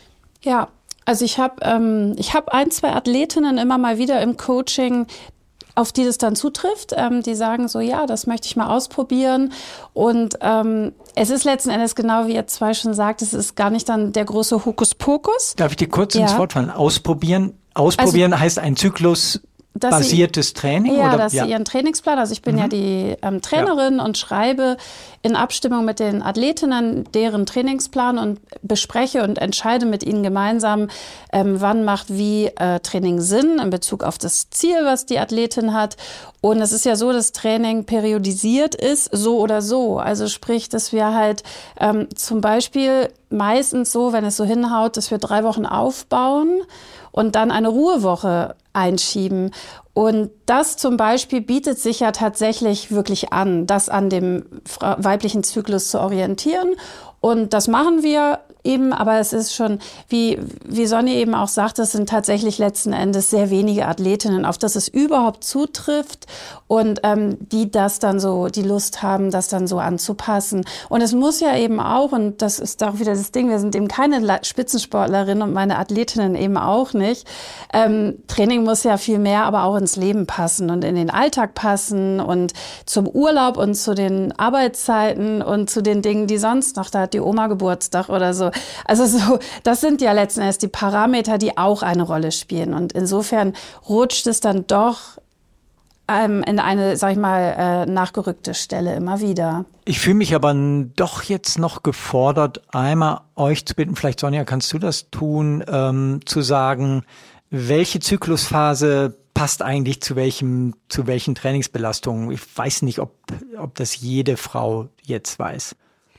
Ja, also ich habe ähm, ich hab ein, zwei Athletinnen immer mal wieder im Coaching. auf die das dann zutrifft. Ähm, die sagen so, ja, das möchte ich mal ausprobieren. Und ähm, es ist letzten Endes genau wie ihr zwei schon sagt, es ist gar nicht dann der große Hokuspokus. Darf ich dir kurz ja. ins Wort fallen? Ausprobieren. Ausprobieren also, heißt ein Zyklus basiertes sie, Training? Ja, oder? dass ja. sie ihren Trainingsplan, also ich bin mhm. ja die ähm, Trainerin ja. und schreibe in Abstimmung mit den Athletinnen deren Trainingsplan und bespreche und entscheide mit ihnen gemeinsam, ähm, wann macht wie äh, Training Sinn in Bezug auf das Ziel, was die Athletin hat. Und es ist ja so, dass Training periodisiert ist, so oder so. Also sprich, dass wir halt ähm, zum Beispiel meistens so, wenn es so hinhaut, dass wir drei Wochen aufbauen und dann eine Ruhewoche einschieben. Und das zum Beispiel bietet sich ja tatsächlich wirklich an, das an dem weiblichen Zyklus zu orientieren. Und das machen wir eben, aber es ist schon, wie, wie Sonny eben auch sagt, es sind tatsächlich letzten Endes sehr wenige Athletinnen, auf das es überhaupt zutrifft und ähm, die das dann so, die Lust haben, das dann so anzupassen. Und es muss ja eben auch, und das ist auch wieder das Ding, wir sind eben keine Spitzensportlerinnen und meine Athletinnen eben auch nicht. Ähm, Training muss ja viel mehr aber auch ins Leben passen und in den Alltag passen und zum Urlaub und zu den Arbeitszeiten und zu den Dingen, die sonst noch, da hat die Oma Geburtstag oder so. Also so, das sind ja letzten Endes die Parameter, die auch eine Rolle spielen. Und insofern rutscht es dann doch ähm, in eine, sag ich mal, äh, nachgerückte Stelle immer wieder. Ich fühle mich aber doch jetzt noch gefordert, einmal euch zu bitten, vielleicht Sonja, kannst du das tun, ähm, zu sagen, welche Zyklusphase passt eigentlich zu welchem, zu welchen Trainingsbelastungen? Ich weiß nicht, ob, ob das jede Frau jetzt weiß.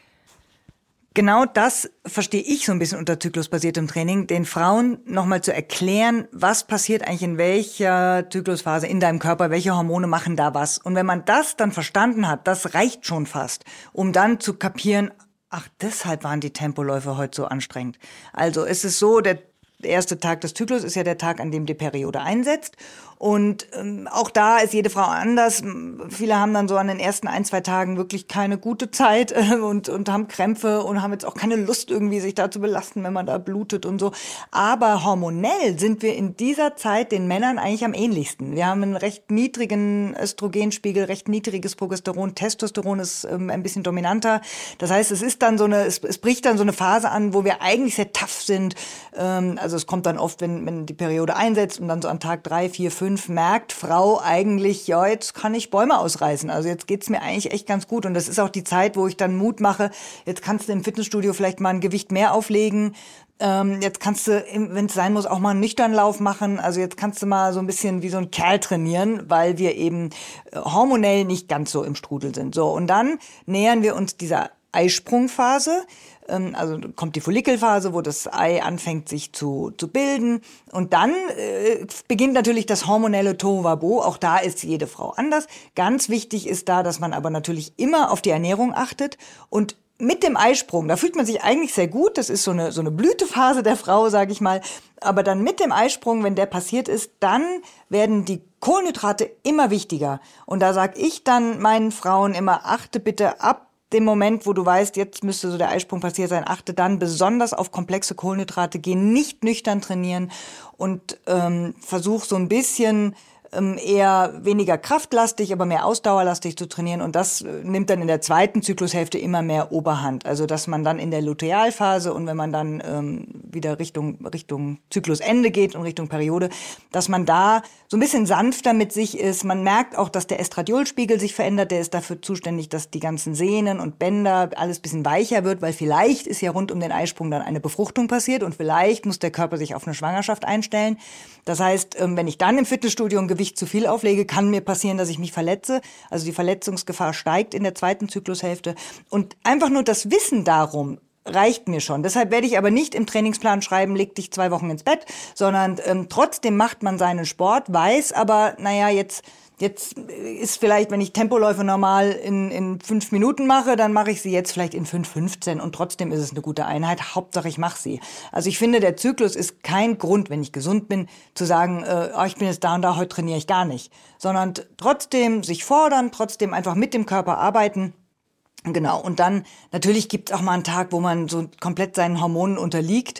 Genau das verstehe ich so ein bisschen unter zyklusbasiertem Training, den Frauen nochmal zu erklären, was passiert eigentlich in welcher Zyklusphase in deinem Körper, welche Hormone machen da was. Und wenn man das dann verstanden hat, das reicht schon fast, um dann zu kapieren, ach, deshalb waren die Tempoläufe heute so anstrengend. Also es ist so, der erste Tag des Zyklus ist ja der Tag, an dem die Periode einsetzt. Und ähm, auch da ist jede Frau anders. Viele haben dann so an den ersten ein, zwei Tagen wirklich keine gute Zeit äh, und, und haben Krämpfe und haben jetzt auch keine Lust irgendwie, sich da zu belasten, wenn man da blutet und so. Aber hormonell sind wir in dieser Zeit den Männern eigentlich am ähnlichsten. Wir haben einen recht niedrigen Östrogenspiegel, recht niedriges Progesteron. Testosteron ist ähm, ein bisschen dominanter. Das heißt, es ist dann so eine, es, es bricht dann so eine Phase an, wo wir eigentlich sehr tough sind. Ähm, also es kommt dann oft, wenn, wenn die Periode einsetzt und dann so an Tag drei, vier, fünf merkt Frau eigentlich, ja, jetzt kann ich Bäume ausreißen. Also jetzt geht's mir eigentlich echt ganz gut. Und das ist auch die Zeit, wo ich dann Mut mache, jetzt kannst du im Fitnessstudio vielleicht mal ein Gewicht mehr auflegen. Ähm, jetzt kannst du, wenn es sein muss, auch mal einen Nüchternlauf machen. Also jetzt kannst du mal so ein bisschen wie so ein Kerl trainieren, weil wir eben hormonell nicht ganz so im Strudel sind. So, und dann nähern wir uns dieser Eisprungphase. Also kommt die Follikelphase, wo das Ei anfängt, sich zu, zu bilden. Und dann äh, beginnt natürlich das hormonelle Tohuwabohu. Auch da ist jede Frau anders. Ganz wichtig ist da, dass man aber natürlich immer auf die Ernährung achtet. Und mit dem Eisprung, da fühlt man sich eigentlich sehr gut. Das ist so eine, so eine Blütephase der Frau, sage ich mal. Aber dann mit dem Eisprung, wenn der passiert ist, dann werden die Kohlenhydrate immer wichtiger. Und da sage ich dann meinen Frauen immer, achte bitte ab dem Moment, wo du weißt, jetzt müsste so der Eisprung passiert sein, achte dann besonders auf komplexe Kohlenhydrate, geh nicht nüchtern trainieren und ähm, versuch so ein bisschen ähm, eher weniger kraftlastig, aber mehr ausdauerlastig zu trainieren. Und das äh, nimmt dann in der zweiten Zyklushälfte immer mehr Oberhand. Also dass man dann in der Lutealphase und wenn man dann ähm, wieder Richtung Richtung Zyklusende geht und Richtung Periode, dass man da so ein bisschen sanfter mit sich ist. Man merkt auch, dass der Estradiolspiegel sich verändert. Der ist dafür zuständig, dass die ganzen Sehnen und Bänder alles ein bisschen weicher wird, weil vielleicht ist ja rund um den Eisprung dann eine Befruchtung passiert und vielleicht muss der Körper sich auf eine Schwangerschaft einstellen. Das heißt, wenn ich dann im Fitnessstudio ein Gewicht zu viel auflege, kann mir passieren, dass ich mich verletze. Also die Verletzungsgefahr steigt in der zweiten Zyklushälfte. Und einfach nur das Wissen darum reicht mir schon. Deshalb werde ich aber nicht im Trainingsplan schreiben, leg dich zwei Wochen ins Bett, sondern ähm, trotzdem macht man seinen Sport, weiß aber, naja, jetzt Jetzt ist vielleicht, wenn ich Tempoläufe normal in, in fünf Minuten mache, dann mache ich sie jetzt vielleicht in fünf fünfzehn und trotzdem ist es eine gute Einheit. Hauptsache, ich mache sie. Also ich finde, der Zyklus ist kein Grund, wenn ich gesund bin, zu sagen, äh, oh, ich bin jetzt da und da, heute trainiere ich gar nicht. Sondern trotzdem sich fordern, trotzdem einfach mit dem Körper arbeiten. Genau, und dann natürlich gibt es auch mal einen Tag, wo man so komplett seinen Hormonen unterliegt.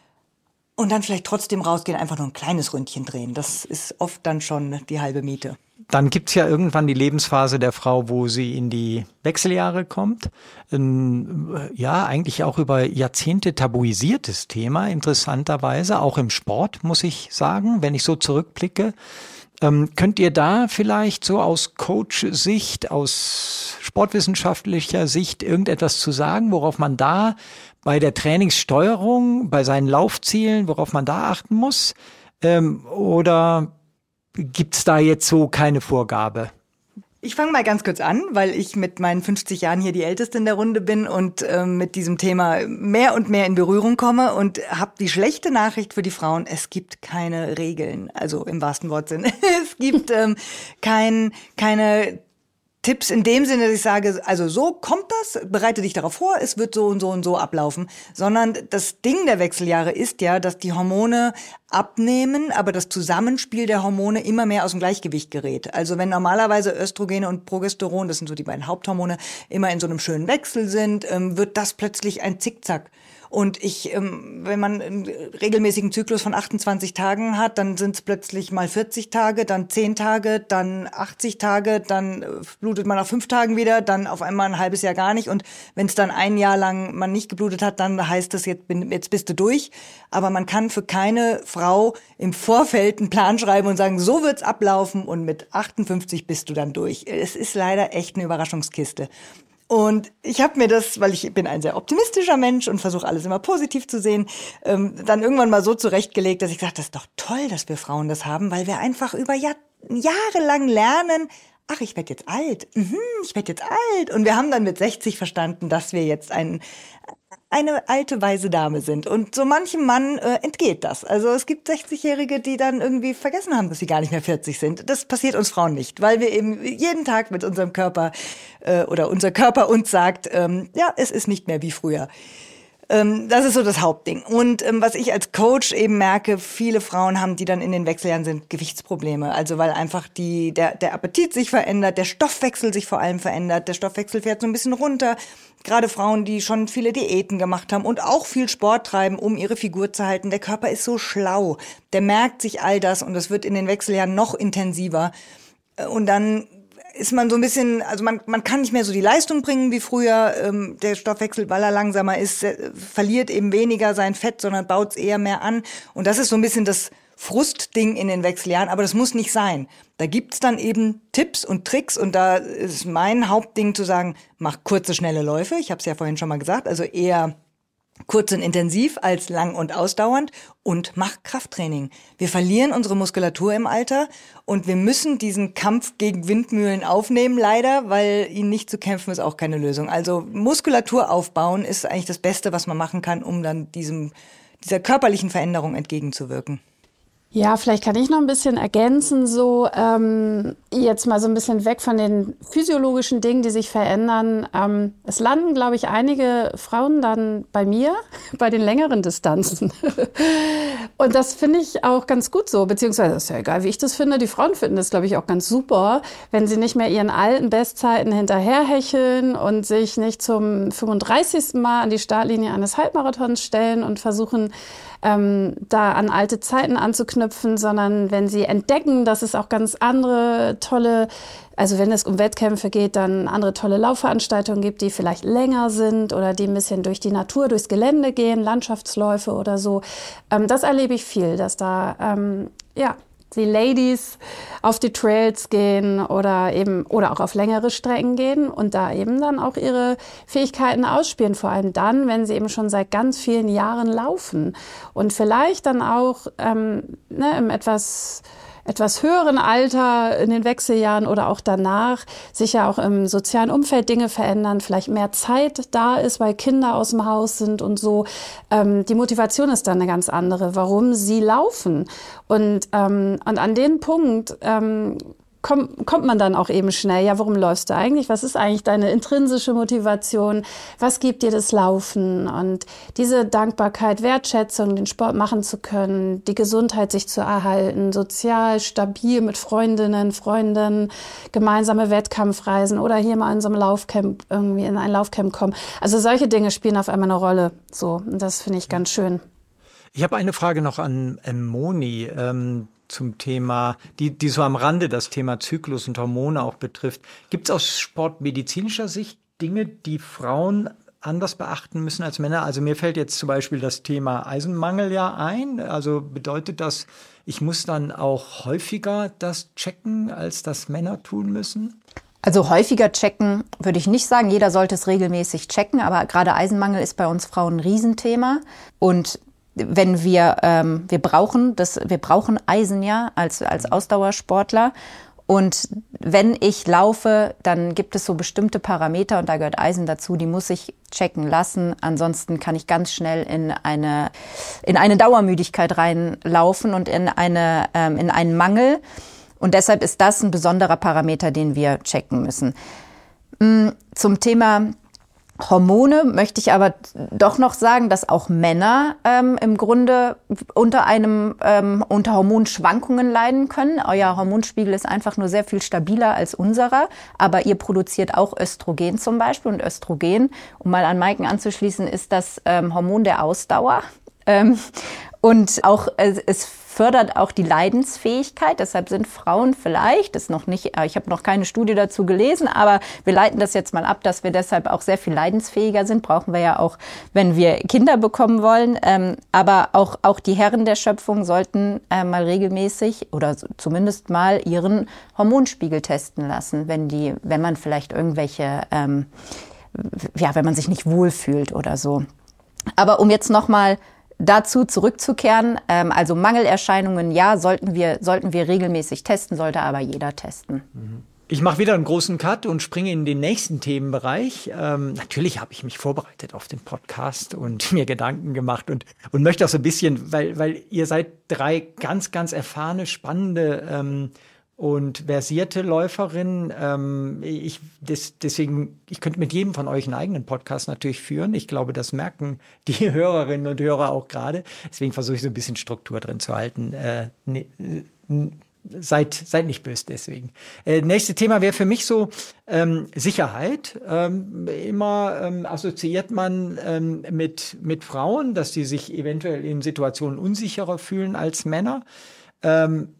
Und dann vielleicht trotzdem rausgehen, einfach nur ein kleines Ründchen drehen. Das ist oft dann schon die halbe Miete. dann gibt's ja irgendwann die Lebensphase der Frau, wo sie in die Wechseljahre kommt. Ein, ja, eigentlich auch über Jahrzehnte tabuisiertes Thema, interessanterweise, auch im Sport, muss ich sagen, wenn ich so zurückblicke. Ähm, könnt ihr da vielleicht so aus Coach-Sicht, aus sportwissenschaftlicher Sicht irgendetwas zu sagen, worauf man da bei der Trainingssteuerung, bei seinen Laufzielen, worauf man da achten muss? Ähm, oder gibt's da jetzt so keine Vorgabe? Ich fange mal ganz kurz an, weil ich mit meinen fünfzig Jahren hier die Älteste in der Runde bin und äh, mit diesem Thema mehr und mehr in Berührung komme und habe die schlechte Nachricht für die Frauen: Es gibt keine Regeln, also im wahrsten Wortsinne. Es gibt ähm, kein, keine Tipps in dem Sinne, dass ich sage, also so kommt das, bereite dich darauf vor, es wird so und so und so ablaufen. Sondern das Ding der Wechseljahre ist ja, dass die Hormone abnehmen, aber das Zusammenspiel der Hormone immer mehr aus dem Gleichgewicht gerät. Also wenn normalerweise Östrogene und Progesteron, das sind so die beiden Haupthormone, immer in so einem schönen Wechsel sind, wird das plötzlich ein Zickzack. Und ich, ähm, wenn man einen regelmäßigen Zyklus von achtundzwanzig Tagen hat, dann sind es plötzlich mal vierzig Tage, dann zehn Tage, dann achtzig Tage, dann blutet man nach fünf Tagen wieder, dann auf einmal ein halbes Jahr gar nicht. Und wenn es dann ein Jahr lang man nicht geblutet hat, dann heißt es, jetzt, bin, jetzt bist du durch. Aber man kann für keine Frau im Vorfeld einen Plan schreiben und sagen, so wird's ablaufen und mit achtundfünfzig bist du dann durch. Es ist leider echt eine Überraschungskiste. Und ich habe mir das, weil ich bin ein sehr optimistischer Mensch und versuche alles immer positiv zu sehen, ähm, dann irgendwann mal so zurechtgelegt, dass ich gesagt, das ist doch toll, dass wir Frauen das haben, weil wir einfach über Jahr, Jahre lang lernen, ach, ich werde jetzt alt, mhm, ich werde jetzt alt. Und wir haben dann mit sechzig verstanden, dass wir jetzt ein, eine alte, weise Dame sind. Und so manchem Mann äh, entgeht das. Also es gibt sechzigjährige, die dann irgendwie vergessen haben, dass sie gar nicht mehr vierzig sind. Das passiert uns Frauen nicht, weil wir eben jeden Tag mit unserem Körper äh, oder unser Körper uns sagt, ähm, ja, es ist nicht mehr wie früher. Ähm, das ist so das Hauptding. Und ähm, was ich als Coach eben merke, viele Frauen haben, die dann in den Wechseljahren sind, Gewichtsprobleme. Also weil einfach die der der Appetit sich verändert, der Stoffwechsel sich vor allem verändert. Der Stoffwechsel fährt so ein bisschen runter. Gerade Frauen, die schon viele Diäten gemacht haben und auch viel Sport treiben, um ihre Figur zu halten. Der Körper ist so schlau. Der merkt sich all das und es wird in den Wechseljahren noch intensiver. Und dann ist man so ein bisschen, also man man kann nicht mehr so die Leistung bringen wie früher. Ähm, der Stoffwechsel, weil er langsamer ist, äh, verliert eben weniger sein Fett, sondern baut es eher mehr an. Und das ist so ein bisschen das Frustding in den Wechseljahren, aber das muss nicht sein. Da gibt's dann eben Tipps und Tricks und da ist mein Hauptding zu sagen, mach kurze, schnelle Läufe. Ich habe es ja vorhin schon mal gesagt, also eher kurz und intensiv als lang und ausdauernd und mach Krafttraining. Wir verlieren unsere Muskulatur im Alter und wir müssen diesen Kampf gegen Windmühlen aufnehmen, leider, weil ihnen nicht zu kämpfen ist auch keine Lösung. Also Muskulatur aufbauen ist eigentlich das Beste, was man machen kann, um dann diesem, dieser körperlichen Veränderung entgegenzuwirken. Ja, vielleicht kann ich noch ein bisschen ergänzen, so ähm, jetzt mal so ein bisschen weg von den physiologischen Dingen, die sich verändern. Ähm, es landen, glaube ich, einige Frauen dann bei mir bei den längeren Distanzen. Und das finde ich auch ganz gut so, beziehungsweise ist ja egal, wie ich das finde. Die Frauen finden das, glaube ich, auch ganz super, wenn sie nicht mehr ihren alten Bestzeiten hinterherhecheln und sich nicht zum fünfunddreißigsten Mal an die Startlinie eines Halbmarathons stellen und versuchen, ähm, da an alte Zeiten anzuknüpfen, sondern wenn sie entdecken, dass es auch ganz andere tolle, also wenn es um Wettkämpfe geht, dann andere tolle Laufveranstaltungen gibt, die vielleicht länger sind oder die ein bisschen durch die Natur, durchs Gelände gehen, Landschaftsläufe oder so. Ähm, das erlebe ich viel, dass da, ähm, ja, die Ladies auf die Trails gehen oder eben oder auch auf längere Strecken gehen und da eben dann auch ihre Fähigkeiten ausspielen, vor allem dann, wenn sie eben schon seit ganz vielen Jahren laufen und vielleicht dann auch ähm, ne, im etwas etwas höheren Alter in den Wechseljahren oder auch danach sich ja auch im sozialen Umfeld Dinge verändern, vielleicht mehr Zeit da ist, weil Kinder aus dem Haus sind und so. Ähm, die Motivation ist dann eine ganz andere, warum sie laufen. Und, ähm, und an den Punkt ähm, Kommt, kommt man dann auch eben schnell, ja, warum läufst du eigentlich? Was ist eigentlich deine intrinsische Motivation? Was gibt dir das Laufen? Und diese Dankbarkeit, Wertschätzung, den Sport machen zu können, die Gesundheit sich zu erhalten, sozial stabil mit Freundinnen, Freunden, gemeinsame Wettkampfreisen oder hier mal in so einem Laufcamp, irgendwie in ein Laufcamp kommen. Also solche Dinge spielen auf einmal eine Rolle. So, und das finde ich ganz schön. Ich habe eine Frage noch an ähm, Moni. Ähm zum Thema, die, die so am Rande das Thema Zyklus und Hormone auch betrifft. Gibt es aus sportmedizinischer Sicht Dinge, die Frauen anders beachten müssen als Männer? Also mir fällt jetzt zum Beispiel das Thema Eisenmangel ja ein. Also bedeutet das, ich muss dann auch häufiger das checken, als das Männer tun müssen? Also häufiger checken würde ich nicht sagen. Jeder sollte es regelmäßig checken, aber gerade Eisenmangel ist bei uns Frauen ein Riesenthema. Und wenn wir, ähm, wir brauchen das, wir brauchen Eisen ja als, als Ausdauersportler. Und wenn ich laufe, dann gibt es so bestimmte Parameter und da gehört Eisen dazu, die muss ich checken lassen. Ansonsten kann ich ganz schnell in eine, in eine Dauermüdigkeit reinlaufen und in eine, ähm, in einen Mangel. Und deshalb ist das ein besonderer Parameter, den wir checken müssen. Zum Thema Hormone möchte ich aber doch noch sagen, dass auch Männer ähm, im Grunde unter einem ähm, unter Hormonschwankungen leiden können. Euer Hormonspiegel ist einfach nur sehr viel stabiler als unserer, aber ihr produziert auch Östrogen zum Beispiel. Und Östrogen, um mal an Maiken anzuschließen, ist das ähm, Hormon der Ausdauer. Ähm, und auch äh, es fördert auch die Leidensfähigkeit. Deshalb sind Frauen vielleicht, das ist noch nicht, ich habe noch keine Studie dazu gelesen, aber wir leiten das jetzt mal ab, dass wir deshalb auch sehr viel leidensfähiger sind. Brauchen wir ja auch, wenn wir Kinder bekommen wollen. Ähm, aber auch, auch die Herren der Schöpfung sollten äh, mal regelmäßig oder zumindest mal ihren Hormonspiegel testen lassen, wenn die, wenn man vielleicht irgendwelche, ähm, ja, wenn man sich nicht wohlfühlt oder so. Aber um jetzt noch mal dazu zurückzukehren, ähm, also Mangelerscheinungen, ja, sollten wir, sollten wir regelmäßig testen, sollte aber jeder testen. Ich mache wieder einen großen Cut und springe in den nächsten Themenbereich. Ähm, natürlich habe ich mich vorbereitet auf den Podcast und mir Gedanken gemacht und, und möchte auch so ein bisschen, weil, weil ihr seid drei ganz, ganz erfahrene, spannende ähm, und versierte Läuferin. Ähm, ich, des, deswegen, ich könnte mit jedem von euch einen eigenen Podcast natürlich führen. Ich glaube, das merken die Hörerinnen und Hörer auch gerade. Deswegen versuche ich so ein bisschen Struktur drin zu halten. Äh, ne, seid, seid nicht böse deswegen. Äh, nächste Thema wäre für mich so ähm, Sicherheit. Ähm, immer ähm, assoziiert man ähm, mit, mit Frauen, dass die sich eventuell in Situationen unsicherer fühlen als Männer. Ähm,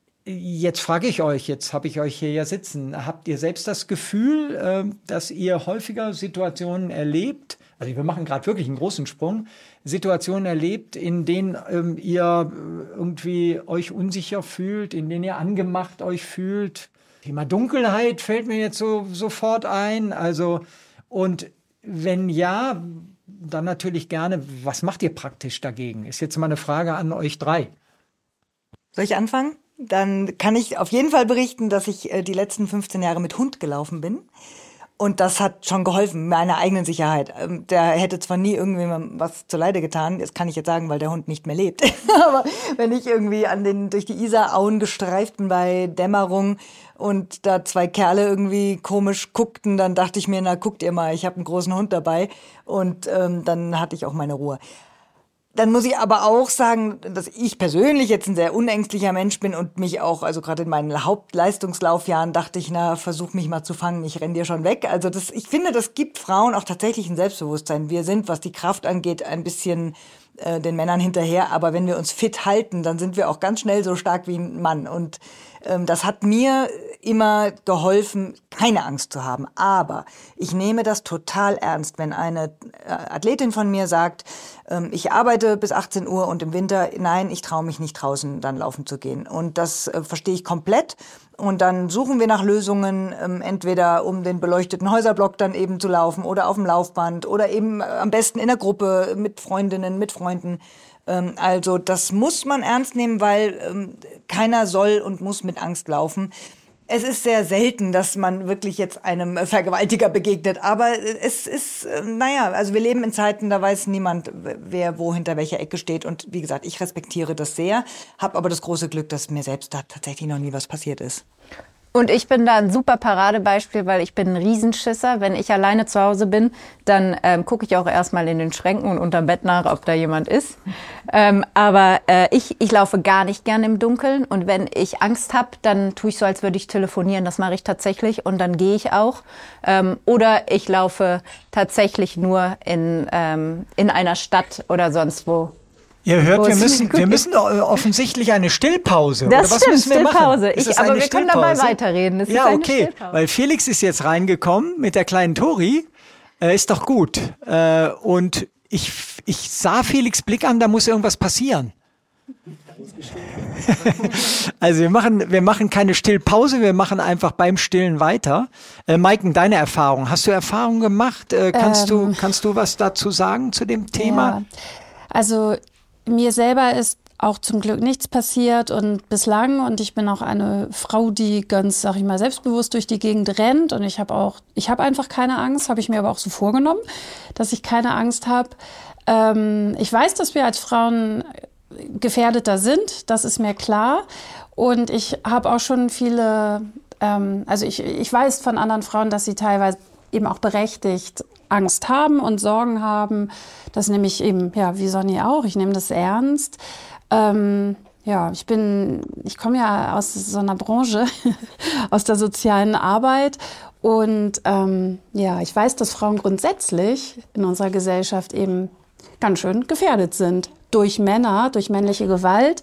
Jetzt frage ich euch, jetzt habe ich euch hier ja sitzen. Habt ihr selbst das Gefühl, äh, dass ihr häufiger Situationen erlebt, also wir machen gerade wirklich einen großen Sprung, Situationen erlebt, in denen ähm, ihr irgendwie euch unsicher fühlt, in denen ihr angemacht euch fühlt? Thema Dunkelheit fällt mir jetzt so sofort ein. Also, und wenn ja, dann natürlich gerne, was macht ihr praktisch dagegen? Ist jetzt mal eine Frage an euch drei. Soll ich anfangen? Dann kann ich auf jeden Fall berichten, dass ich äh, die letzten fünfzehn Jahre mit Hund gelaufen bin. Und das hat schon geholfen, meiner eigenen Sicherheit. Ähm, der hätte zwar nie irgendjemandem was zuleide getan, das kann ich jetzt sagen, weil der Hund nicht mehr lebt. Aber wenn ich irgendwie an den durch die Isarauen gestreift bin bei Dämmerung und da zwei Kerle irgendwie komisch guckten, dann dachte ich mir, na guckt ihr mal, ich habe einen großen Hund dabei. Und ähm, dann hatte ich auch meine Ruhe. Dann muss ich aber auch sagen, dass ich persönlich jetzt ein sehr unängstlicher Mensch bin und mich auch, also gerade in meinen Hauptleistungslaufjahren dachte ich, na, versuch mich mal zu fangen, ich renn dir schon weg. Also das, ich finde, das gibt Frauen auch tatsächlich ein Selbstbewusstsein. Wir sind, was die Kraft angeht, ein bisschen äh, den Männern hinterher, aber wenn wir uns fit halten, dann sind wir auch ganz schnell so stark wie ein Mann. Und ähm, das hat mir immer geholfen, keine Angst zu haben. Aber ich nehme das total ernst, wenn eine Athletin von mir sagt, ähm, ich arbeite bis achtzehn Uhr und im Winter, nein, ich traue mich nicht draußen dann laufen zu gehen. Und das äh, verstehe ich komplett. Und dann suchen wir nach Lösungen, ähm, entweder um den beleuchteten Häuserblock dann eben zu laufen oder auf dem Laufband oder eben äh, am besten in der Gruppe mit Freundinnen, mit Freunden. Ähm, also das muss man ernst nehmen, weil ähm, keiner soll und muss mit Angst laufen. Es ist sehr selten, dass man wirklich jetzt einem Vergewaltiger begegnet, aber es ist, naja, also wir leben in Zeiten, da weiß niemand, wer wo hinter welcher Ecke steht und wie gesagt, ich respektiere das sehr, habe aber das große Glück, dass mir selbst da tatsächlich noch nie was passiert ist. Und ich bin da ein super Paradebeispiel, weil ich bin ein Riesenschisser. Wenn ich alleine zu Hause bin, dann ähm, gucke ich auch erstmal in den Schränken und unterm Bett nach, ob da jemand ist. Ähm, aber äh, ich, ich laufe gar nicht gern im Dunkeln. Und wenn ich Angst habe, dann tue ich so, als würde ich telefonieren. Das mache ich tatsächlich und dann gehe ich auch. Ähm, oder ich laufe tatsächlich nur in, ähm, in einer Stadt oder sonst wo. Ihr hört, wir müssen, wir müssen offensichtlich eine Stillpause. Das oder was stimmt, müssen wir Stillpause. machen? Ich, aber wir können dabei weiterreden. Es ja, ist eine okay, Stillpause. Weil Felix ist jetzt reingekommen mit der kleinen Tori. Äh, ist doch gut. Äh, und ich, ich sah Felix Blick an, da muss irgendwas passieren. Also wir machen, wir machen keine Stillpause, wir machen einfach beim Stillen weiter. Äh, Maiken, deine Erfahrung. Hast du Erfahrungen gemacht? Äh, kannst ähm, du, kannst du was dazu sagen zu dem Thema? Ja. Also mir selber ist auch zum Glück nichts passiert und bislang, und ich bin auch eine Frau, die ganz, sag ich mal, selbstbewusst durch die Gegend rennt, und ich habe auch, ich habe einfach keine Angst, habe ich mir aber auch so vorgenommen, dass ich keine Angst habe. Ähm, ich weiß, dass wir als Frauen gefährdeter sind, das ist mir klar, und ich habe auch schon viele, ähm, also ich, ich weiß von anderen Frauen, dass sie teilweise eben auch berechtigt Angst haben und Sorgen haben. Das nehme ich eben, ja, wie Sonny auch, ich nehme das ernst. Ähm, ja, ich bin, ich komme ja aus so einer Branche, aus der sozialen Arbeit, und ähm, ja, ich weiß, dass Frauen grundsätzlich in unserer Gesellschaft eben ganz schön gefährdet sind durch Männer, durch männliche Gewalt.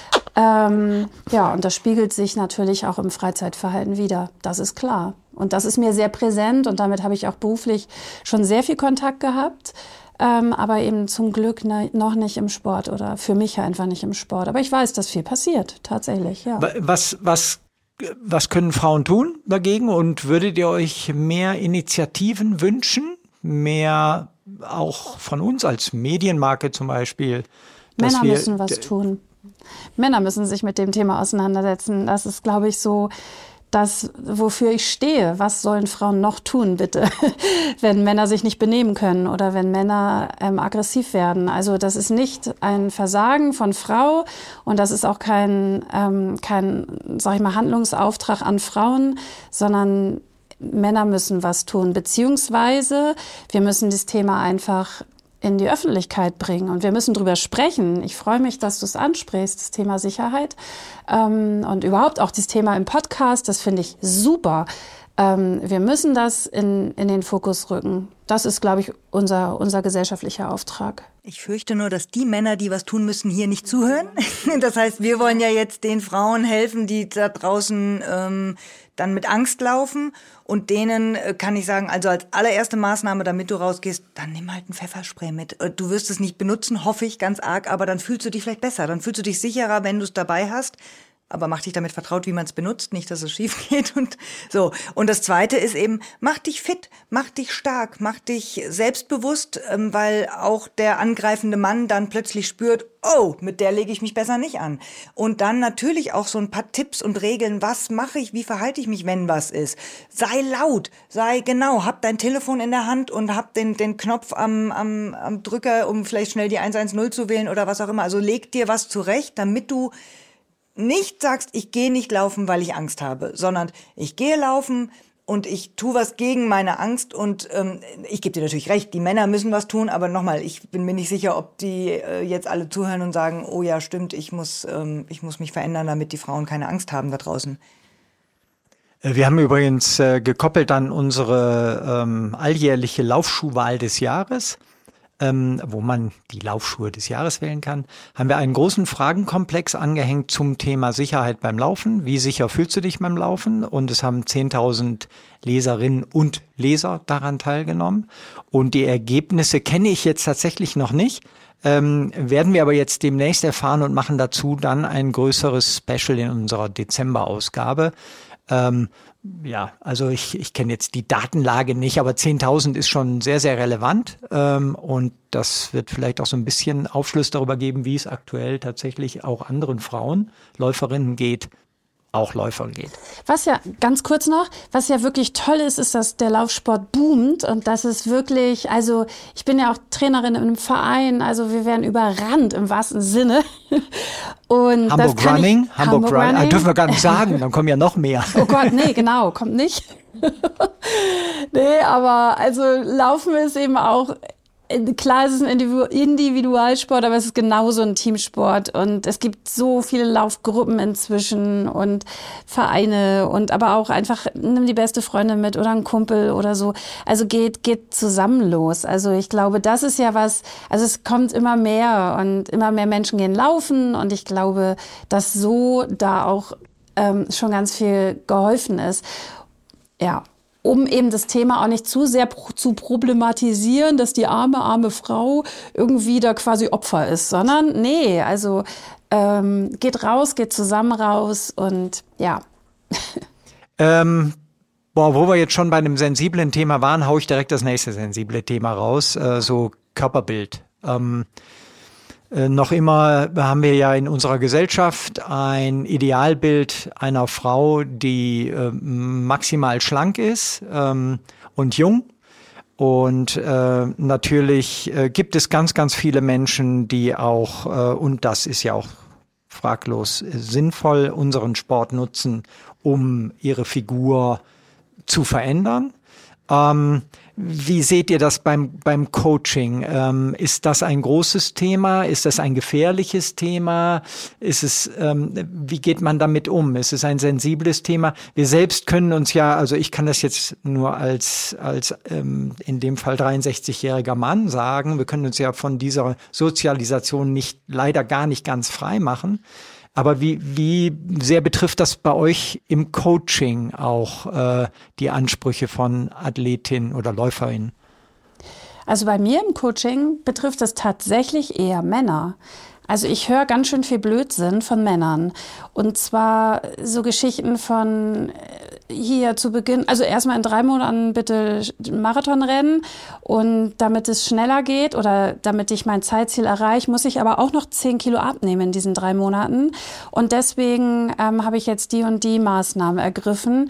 Ähm, ja, und das spiegelt sich natürlich auch im Freizeitverhalten wider. Das ist klar. Und das ist mir sehr präsent, und damit habe ich auch beruflich schon sehr viel Kontakt gehabt. Ähm, aber eben zum Glück ne, noch nicht im Sport, oder für mich einfach nicht im Sport. Aber ich weiß, dass viel passiert, tatsächlich, ja. Was, was, was können Frauen tun dagegen? Und würdet ihr euch mehr Initiativen wünschen? Mehr auch von uns als Medienmarke zum Beispiel? Männer wir, müssen was tun. Männer müssen sich mit dem Thema auseinandersetzen. Das ist, glaube ich, so das, wofür ich stehe. Was sollen Frauen noch tun, bitte, wenn Männer sich nicht benehmen können oder wenn Männer ähm, aggressiv werden? Also das ist nicht ein Versagen von Frau, und das ist auch kein, ähm, kein, sag ich mal, Handlungsauftrag an Frauen, sondern Männer müssen was tun, beziehungsweise wir müssen das Thema einfach in die Öffentlichkeit bringen, und wir müssen drüber sprechen. Ich freue mich, dass du es ansprichst, das Thema Sicherheit, ähm, und überhaupt auch das Thema im Podcast, das finde ich super. Ähm, wir müssen das in, in den Fokus rücken. Das ist, glaube ich, unser, unser gesellschaftlicher Auftrag. Ich fürchte nur, dass die Männer, die was tun müssen, hier nicht zuhören. Das heißt, wir wollen ja jetzt den Frauen helfen, die da draußen ähm, dann mit Angst laufen. Und denen äh, kann ich sagen, also als allererste Maßnahme, damit du rausgehst, dann nimm halt ein Pfefferspray mit. Du wirst es nicht benutzen, hoffe ich, ganz arg, aber dann fühlst du dich vielleicht besser. Dann fühlst du dich sicherer, wenn du es dabei hast. Aber mach dich damit vertraut, wie man es benutzt, nicht, dass es schief geht und so. Und das Zweite ist eben, mach dich fit, mach dich stark, mach dich selbstbewusst, ähm, weil auch der angreifende Mann dann plötzlich spürt, oh, mit der lege ich mich besser nicht an. Und dann natürlich auch so ein paar Tipps und Regeln, was mache ich, wie verhalte ich mich, wenn was ist. Sei laut, sei genau, hab dein Telefon in der Hand und hab den, den Knopf am, am, am Drücker, um vielleicht schnell die eins eins null zu wählen oder was auch immer. Also leg dir was zurecht, damit du nicht sagst, ich gehe nicht laufen, weil ich Angst habe, sondern ich gehe laufen und ich tue was gegen meine Angst. Und ähm, ich gebe dir natürlich recht, die Männer müssen was tun, aber nochmal, ich bin mir nicht sicher, ob die äh, jetzt alle zuhören und sagen, oh ja, stimmt, ich muss, ähm, ich muss mich verändern, damit die Frauen keine Angst haben da draußen. Wir haben übrigens äh, gekoppelt an unsere ähm, alljährliche Laufschuhwahl des Jahres, ähm, wo man die Laufschuhe des Jahres wählen kann, haben wir einen großen Fragenkomplex angehängt zum Thema Sicherheit beim Laufen. Wie sicher fühlst du dich beim Laufen? Und es haben zehntausend Leserinnen und Leser daran teilgenommen. Und die Ergebnisse kenne ich jetzt tatsächlich noch nicht. Ähm, werden wir aber jetzt demnächst erfahren und machen dazu dann ein größeres Special in unserer Dezember-Ausgabe. Ähm, ja, also ich, ich kenne jetzt die Datenlage nicht, aber zehntausend ist schon sehr, sehr relevant. Ähm, und das wird vielleicht auch so ein bisschen Aufschluss darüber geben, wie es aktuell tatsächlich auch anderen Frauen, Läuferinnen geht, auch Läufern geht. Was ja, ganz kurz noch, was ja wirklich toll ist, ist, dass der Laufsport boomt und das ist wirklich, also ich bin ja auch Trainerin in einem Verein, also wir werden überrannt im wahrsten Sinne. Und Hamburg das kann Running, ich, Hamburg, Hamburg Running, Running. Ah, dürfen wir gar nicht sagen, dann kommen ja noch mehr. Oh Gott, nee, genau, kommt nicht. Nee, aber also Laufen ist eben auch klar, es ist ein Individualsport, aber es ist genauso ein Teamsport und es gibt so viele Laufgruppen inzwischen und Vereine und aber auch einfach, nimm die beste Freundin mit oder einen Kumpel oder so. Also geht, geht zusammen los. Also ich glaube, das ist ja was, also es kommt immer mehr und immer mehr Menschen gehen laufen und ich glaube, dass so da auch ähm, schon ganz viel geholfen ist. Ja. Um eben das Thema auch nicht zu sehr pro- zu problematisieren, dass die arme, arme Frau irgendwie da quasi Opfer ist, sondern nee, also ähm, geht raus, geht zusammen raus und ja. ähm, boah, wo wir jetzt schon bei einem sensiblen Thema waren, hau ich direkt das nächste sensible Thema raus, äh, so Körperbild. Ähm, Äh, noch immer haben wir ja in unserer Gesellschaft ein Idealbild einer Frau, die äh, maximal schlank ist ähm, und jung. Und äh, natürlich äh, gibt es ganz, ganz viele Menschen, die auch, äh, und das ist ja auch fraglos äh, sinnvoll, unseren Sport nutzen, um ihre Figur zu verändern. Ähm, Wie seht ihr das beim, beim Coaching? Ähm, ist das ein großes Thema? Ist das ein gefährliches Thema? Ist es, ähm, wie geht man damit um? Ist es ein sensibles Thema? Wir selbst können uns ja, also ich kann das jetzt nur als, als ähm, in dem Fall dreiundsechzigjähriger Mann sagen, wir können uns ja von dieser Sozialisation nicht, leider gar nicht ganz frei machen. Aber wie, wie sehr betrifft das bei euch im Coaching auch äh, die Ansprüche von Athletinnen oder Läuferinnen? Also bei mir im Coaching betrifft es tatsächlich eher Männer. Also ich höre ganz schön viel Blödsinn von Männern. Und zwar so Geschichten von hier zu Beginn, also erstmal in drei Monaten bitte Marathon rennen und damit es schneller geht oder damit ich mein Zeitziel erreiche, muss ich aber auch noch zehn Kilo abnehmen in diesen drei Monaten. Und deswegen ähm, habe ich jetzt die und die Maßnahmen ergriffen.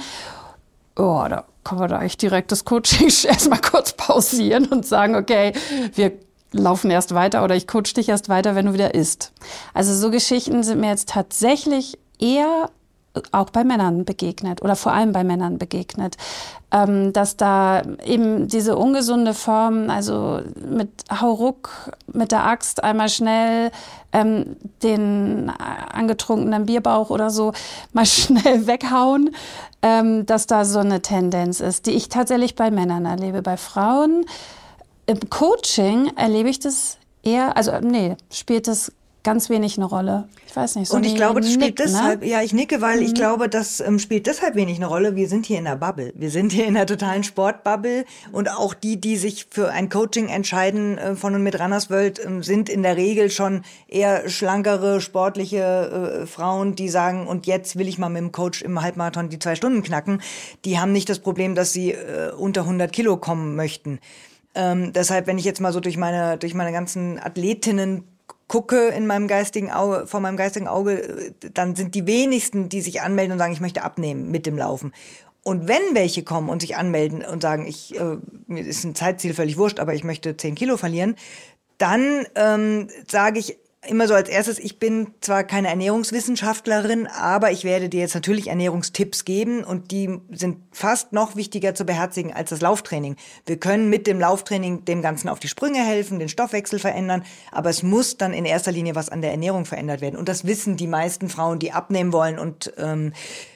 Oh, da kann man da eigentlich direkt das Coaching erstmal kurz pausieren und sagen, okay, wir laufen erst weiter oder ich coach dich erst weiter, wenn du wieder isst. Also so Geschichten sind mir jetzt tatsächlich eher auch bei Männern begegnet oder vor allem bei Männern begegnet, ähm, dass da eben diese ungesunde Form, also mit Hauruck, mit der Axt einmal schnell ähm, den angetrunkenen Bierbauch oder so mal schnell weghauen, ähm, dass da so eine Tendenz ist, die ich tatsächlich bei Männern erlebe. Bei Frauen im Coaching erlebe ich das eher, also nee, spielt das ganz wenig eine Rolle. Ich weiß nicht, so Und ich glaube, das spielt Nick, deshalb, ne? ja, ich nicke, weil Mhm. ich glaube, das ähm, spielt deshalb wenig eine Rolle. Wir sind hier in der Bubble. Wir sind hier in der totalen Sportbubble und auch die, die sich für ein Coaching entscheiden äh, von und mit Runners World, ähm, sind in der Regel schon eher schlankere, sportliche äh, Frauen, die sagen, und jetzt will ich mal mit dem Coach im Halbmarathon die zwei Stunden knacken. Die haben nicht das Problem, dass sie äh, unter hundert Kilo kommen möchten. Ähm, deshalb, wenn ich jetzt mal so durch meine, durch meine ganzen Athletinnen gucke in meinem geistigen Auge, vor meinem geistigen Auge, dann sind die wenigsten, die sich anmelden und sagen, ich möchte abnehmen mit dem Laufen. Und wenn welche kommen und sich anmelden und sagen, ich, äh, mir ist ein Zeitziel völlig wurscht, aber ich möchte zehn Kilo verlieren, dann ähm, sage ich immer so als erstes, ich bin zwar keine Ernährungswissenschaftlerin, aber ich werde dir jetzt natürlich Ernährungstipps geben und die sind fast noch wichtiger zu beherzigen als das Lauftraining. Wir können mit dem Lauftraining dem Ganzen auf die Sprünge helfen, den Stoffwechsel verändern, aber es muss dann in erster Linie was an der Ernährung verändert werden. Und das wissen die meisten Frauen, die abnehmen wollen und ähm,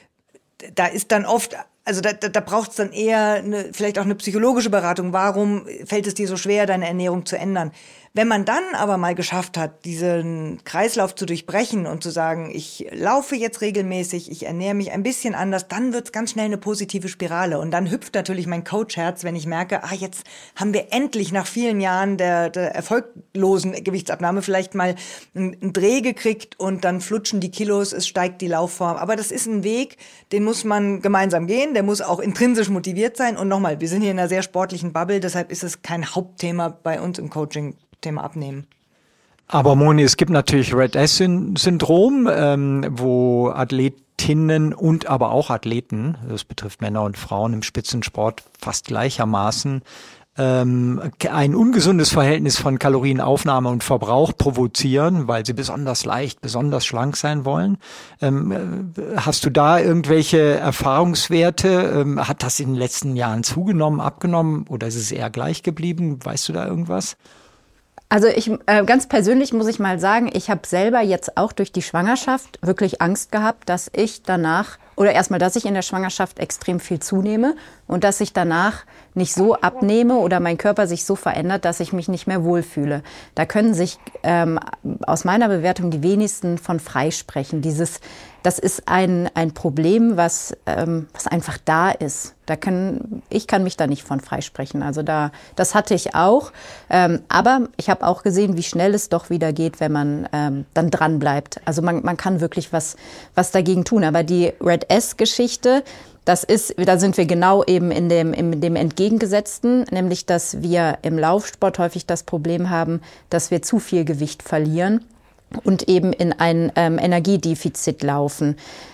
da ist dann oft, also da, da, da braucht es dann eher eine, vielleicht auch eine psychologische Beratung. Warum fällt es dir so schwer, deine Ernährung zu ändern? Wenn man dann aber mal geschafft hat, diesen Kreislauf zu durchbrechen und zu sagen, ich laufe jetzt regelmäßig, ich ernähre mich ein bisschen anders, dann wird's ganz schnell eine positive Spirale. Und dann hüpft natürlich mein Coachherz, wenn ich merke, ah, jetzt haben wir endlich nach vielen Jahren der, der erfolglosen Gewichtsabnahme vielleicht mal einen, einen Dreh gekriegt und dann flutschen die Kilos, es steigt die Laufform. Aber das ist ein Weg, den muss man gemeinsam gehen, der muss auch intrinsisch motiviert sein. Und nochmal, wir sind hier in einer sehr sportlichen Bubble, deshalb ist es kein Hauptthema bei uns im Coaching. Thema Abnehmen. Aber Moni, es gibt natürlich Red-S-Syndrom, ähm, wo Athletinnen und aber auch Athleten, das betrifft Männer und Frauen im Spitzensport fast gleichermaßen, ähm, ein ungesundes Verhältnis von Kalorienaufnahme und Verbrauch provozieren, weil sie besonders leicht, besonders schlank sein wollen. Ähm, hast du da irgendwelche Erfahrungswerte? Ähm, hat das in den letzten Jahren zugenommen, abgenommen oder ist es eher gleich geblieben? Weißt du da irgendwas? Also ich äh, ganz persönlich muss ich mal sagen, ich habe selber jetzt auch durch die Schwangerschaft wirklich Angst gehabt, dass ich danach oder erstmal, dass ich in der Schwangerschaft extrem viel zunehme und dass ich danach nicht so abnehme oder mein Körper sich so verändert, dass ich mich nicht mehr wohlfühle. Da können sich ähm, aus meiner Bewertung die wenigsten von freisprechen. Dieses, das ist ein ein Problem, was ähm, was einfach da ist. Da kann ich kann mich da nicht von freisprechen. Also da das hatte ich auch. Ähm, aber ich habe auch gesehen, wie schnell es doch wieder geht, wenn man ähm, dann dran bleibt. Also man man kann wirklich was was dagegen tun. Aber die Red S-Geschichte, das ist, da sind wir genau eben in dem, in dem Entgegengesetzten, nämlich, dass wir im Laufsport häufig das Problem haben, dass wir zu viel Gewicht verlieren und eben in ein ähm, Energiedefizit laufen.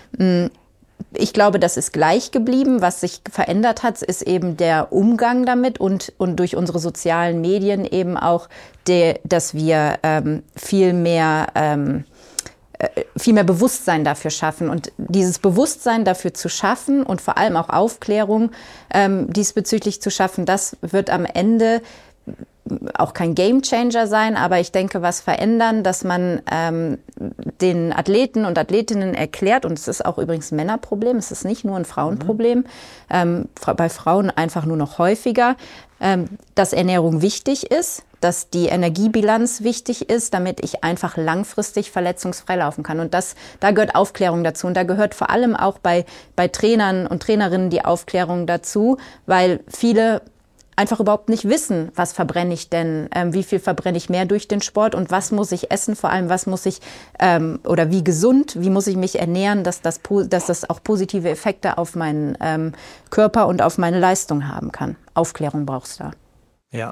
Ich glaube, das ist gleich geblieben. Was sich verändert hat, ist eben der Umgang damit und, und durch unsere sozialen Medien eben auch, der, dass wir ähm, viel mehr ähm, viel mehr Bewusstsein dafür schaffen. Und dieses Bewusstsein dafür zu schaffen und vor allem auch Aufklärung ähm, diesbezüglich zu schaffen, das wird am Ende auch kein Gamechanger sein, aber ich denke, was verändern, dass man ähm, den Athleten und Athletinnen erklärt, und es ist auch übrigens ein Männerproblem, es ist nicht nur ein Frauenproblem, mhm. ähm, bei Frauen einfach nur noch häufiger, ähm, dass Ernährung wichtig ist, dass die Energiebilanz wichtig ist, damit ich einfach langfristig verletzungsfrei laufen kann. Und das, da gehört Aufklärung dazu. Und da gehört vor allem auch bei, bei Trainern und Trainerinnen die Aufklärung dazu, weil viele einfach überhaupt nicht wissen, was verbrenne ich denn, ähm, wie viel verbrenne ich mehr durch den Sport und was muss ich essen, vor allem was muss ich, ähm, oder wie gesund, wie muss ich mich ernähren, dass das, dass das auch positive Effekte auf meinen ähm, Körper und auf meine Leistung haben kann. Aufklärung brauchst du da. Ja.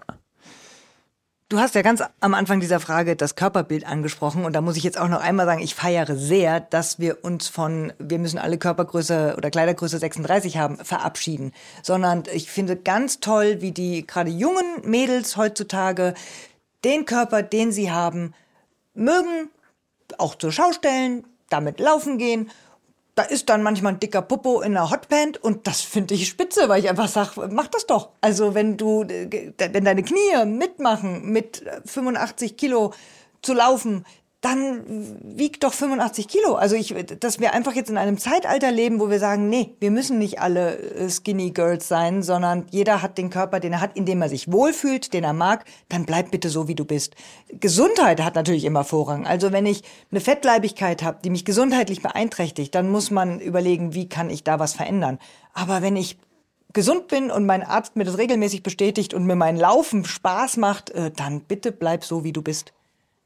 Du hast ja ganz am Anfang dieser Frage das Körperbild angesprochen und da muss ich jetzt auch noch einmal sagen, ich feiere sehr, dass wir uns von, wir müssen alle Körpergröße oder Kleidergröße sechsunddreißig haben, verabschieden. Sondern ich finde ganz toll, wie die gerade jungen Mädels heutzutage den Körper, den sie haben, mögen, auch zur Schau stellen, damit laufen gehen. Da ist dann manchmal ein dicker Popo in einer Hotpant und das finde ich spitze, weil ich einfach sage, mach das doch. Also wenn du, wenn deine Knie mitmachen, mit fünfundachtzig Kilo zu laufen, dann wiegt doch fünfundachtzig Kilo. Also ich, dass wir einfach jetzt in einem Zeitalter leben, wo wir sagen, nee, wir müssen nicht alle Skinny Girls sein, sondern jeder hat den Körper, den er hat, in dem er sich wohlfühlt, den er mag, dann bleib bitte so, wie du bist. Gesundheit hat natürlich immer Vorrang. Also wenn ich eine Fettleibigkeit habe, die mich gesundheitlich beeinträchtigt, dann muss man überlegen, wie kann ich da was verändern. Aber wenn ich gesund bin und mein Arzt mir das regelmäßig bestätigt und mir mein Laufen Spaß macht, dann bitte bleib so, wie du bist.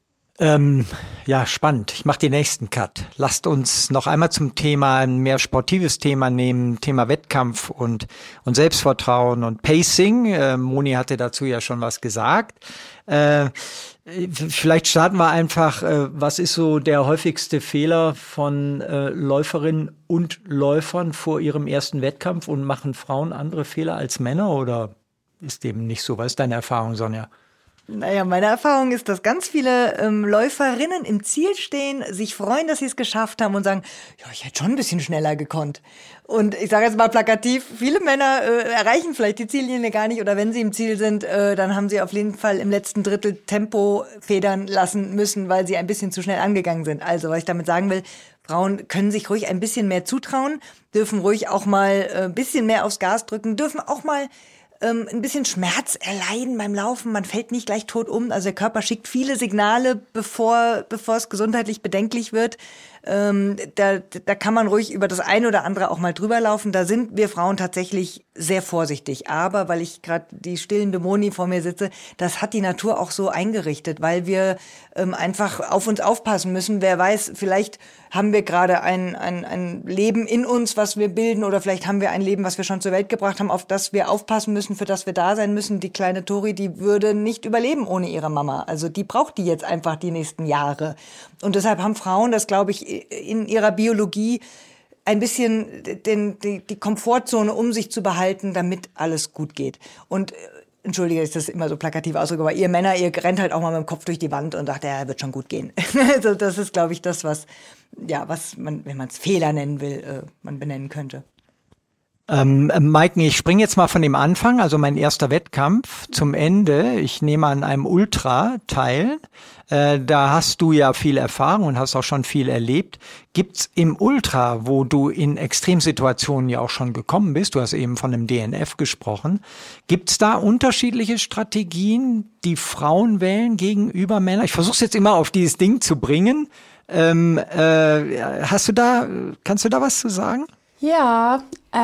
Ähm, ja, spannend. Ich mache den nächsten Cut. Lasst uns noch einmal zum Thema, ein mehr sportives Thema nehmen, Thema Wettkampf und, und Selbstvertrauen und Pacing. Äh, Moni hatte dazu ja schon was gesagt. Äh, vielleicht starten wir einfach, äh, was ist so der häufigste Fehler von äh, Läuferinnen und Läufern vor ihrem ersten Wettkampf und machen Frauen andere Fehler als Männer oder ist dem nicht so? Was ist deine Erfahrung, Sonja? Naja, meine Erfahrung ist, dass ganz viele ähm, Läuferinnen im Ziel stehen, sich freuen, dass sie es geschafft haben und sagen, ja, ich hätte schon ein bisschen schneller gekonnt. Und ich sage jetzt mal plakativ, viele Männer äh, erreichen vielleicht die Ziellinie gar nicht oder wenn sie im Ziel sind, äh, dann haben sie auf jeden Fall im letzten Drittel Tempo federn lassen müssen, weil sie ein bisschen zu schnell angegangen sind. Also, was ich damit sagen will, Frauen können sich ruhig ein bisschen mehr zutrauen, dürfen ruhig auch mal ein äh, bisschen mehr aufs Gas drücken, dürfen auch mal Ähm, ein bisschen Schmerz erleiden beim Laufen. Man fällt nicht gleich tot um. Also der Körper schickt viele Signale, bevor bevor es gesundheitlich bedenklich wird. Ähm, da, da kann man ruhig über das eine oder andere auch mal drüber laufen. Da sind wir Frauen tatsächlich sehr vorsichtig. Aber weil ich gerade die stillende Moni vor mir sitze, das hat die Natur auch so eingerichtet, weil wir ähm, einfach auf uns aufpassen müssen. Wer weiß, vielleicht haben wir gerade ein, ein, ein Leben in uns, was wir bilden, oder vielleicht haben wir ein Leben, was wir schon zur Welt gebracht haben, auf das wir aufpassen müssen, für das wir da sein müssen. Die kleine Tori, die würde nicht überleben ohne ihre Mama. Also die braucht die jetzt einfach die nächsten Jahre. Und deshalb haben Frauen das, glaube ich, in ihrer Biologie ein bisschen den, die, die Komfortzone um sich zu behalten, damit alles gut geht. Und entschuldige, ist das immer so plakativ ausgedrückt, aber ihr Männer, ihr rennt halt auch mal mit dem Kopf durch die Wand und sagt, ja, wird schon gut gehen. Also das ist, glaube ich, das, was, ja, was man, wenn man es Fehler nennen will, äh, man benennen könnte. Ähm, Maiken, ich springe jetzt mal von dem Anfang, also mein erster Wettkampf zum Ende. Ich nehme an einem Ultra teil. Äh, da hast du ja viel Erfahrung und hast auch schon viel erlebt. Gibt's im Ultra, wo du in Extremsituationen ja auch schon gekommen bist, du hast eben von einem D N F gesprochen, gibt's da unterschiedliche Strategien, die Frauen wählen gegenüber Männern? Ich versuche es jetzt immer auf dieses Ding zu bringen. Ähm, äh, hast du da, kannst du da was zu sagen? Ja,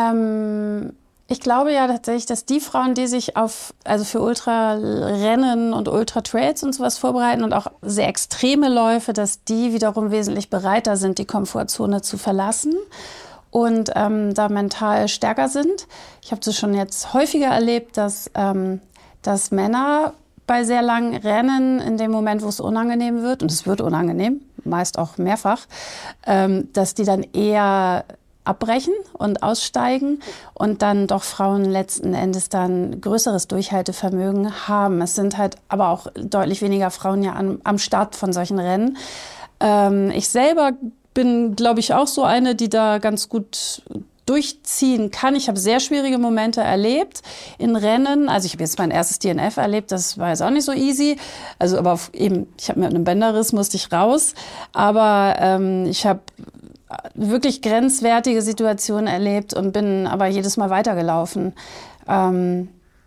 ähm, ich glaube ja tatsächlich, dass die Frauen, die sich auf, also für Ultrarennen und Ultratrails und sowas vorbereiten und auch sehr extreme Läufe, dass die wiederum wesentlich bereiter sind, die Komfortzone zu verlassen und ähm, da mental stärker sind. Ich habe das schon jetzt häufiger erlebt, dass, ähm, dass Männer bei sehr langen Rennen in dem Moment, wo es unangenehm wird, und es wird unangenehm, meist auch mehrfach, ähm, dass die dann eher abbrechen und aussteigen und dann doch Frauen letzten Endes dann größeres Durchhaltevermögen haben. Es sind halt aber auch deutlich weniger Frauen ja am, am Start von solchen Rennen. Ähm, ich selber bin, glaube ich, auch so eine, die da ganz gut durchziehen kann. Ich habe sehr schwierige Momente erlebt in Rennen. Also ich habe jetzt mein erstes D N F erlebt, das war jetzt auch nicht so easy. Also aber eben, ich habe mit einem Bänderriss musste ich raus. Aber ähm, ich habe wirklich grenzwertige Situationen erlebt und bin aber jedes Mal weitergelaufen. Ähm,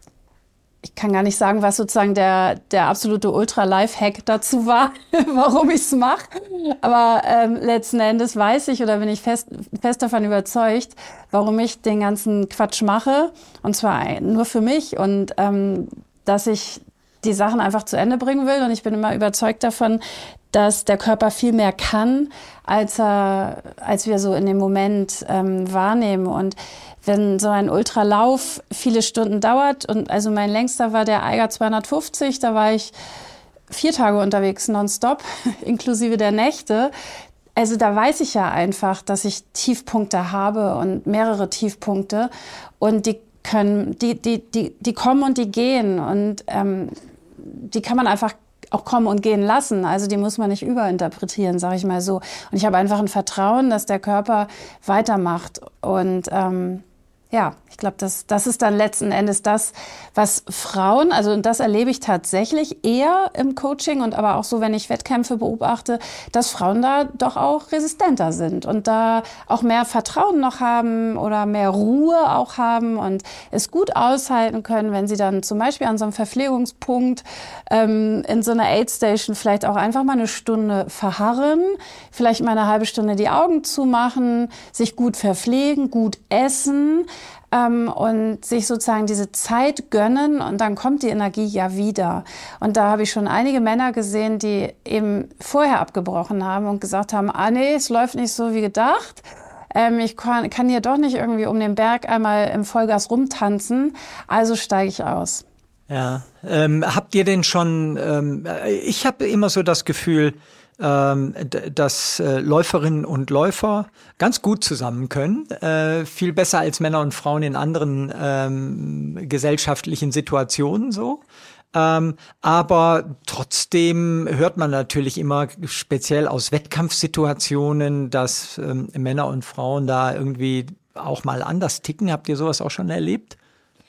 ich kann gar nicht sagen, was sozusagen der, der absolute Ultra-Life-Hack dazu war, warum ich es mache. Aber ähm, letzten Endes weiß ich oder bin ich fest, fest davon überzeugt, warum ich den ganzen Quatsch mache. Und zwar nur für mich und ähm, dass ich die Sachen einfach zu Ende bringen will. Und ich bin immer überzeugt davon, dass der Körper viel mehr kann, als er, als wir so in dem Moment ähm, wahrnehmen. Und wenn so ein Ultralauf viele Stunden dauert, und also mein längster war der Eiger zweihundertfünfzig, da war ich vier Tage unterwegs nonstop, inklusive der Nächte. Also da weiß ich ja einfach, dass ich Tiefpunkte habe und mehrere Tiefpunkte. Und die können, die, die, die, die kommen und die gehen. Und ähm, die kann man einfach auch kommen und gehen lassen. Also die muss man nicht überinterpretieren, sage ich mal so. Und ich habe einfach ein Vertrauen, dass der Körper weitermacht. Und ähm, ja, ich glaube, das, das ist dann letzten Endes das, was Frauen, also und das erlebe ich tatsächlich eher im Coaching und aber auch so, wenn ich Wettkämpfe beobachte, dass Frauen da doch auch resistenter sind und da auch mehr Vertrauen noch haben oder mehr Ruhe auch haben und es gut aushalten können, wenn sie dann zum Beispiel an so einem Verpflegungspunkt ähm, in so einer Aid-Station vielleicht auch einfach mal eine Stunde verharren, vielleicht mal eine halbe Stunde die Augen zumachen, sich gut verpflegen, gut essen, Ähm, und sich sozusagen diese Zeit gönnen und dann kommt die Energie ja wieder. Und da habe ich schon einige Männer gesehen, die eben vorher abgebrochen haben und gesagt haben, ah nee, es läuft nicht so wie gedacht. Ähm, ich kann, kann hier doch nicht irgendwie um den Berg einmal im Vollgas rumtanzen, also steige ich aus. Ja, ähm, habt ihr denn schon, ähm, ich habe immer so das Gefühl, ähm, dass äh, Läuferinnen und Läufer ganz gut zusammen können, äh, viel besser als Männer und Frauen in anderen ähm, gesellschaftlichen Situationen so. Ähm, aber trotzdem hört man natürlich immer speziell aus Wettkampfsituationen, dass ähm, Männer und Frauen da irgendwie auch mal anders ticken. Habt ihr sowas auch schon erlebt?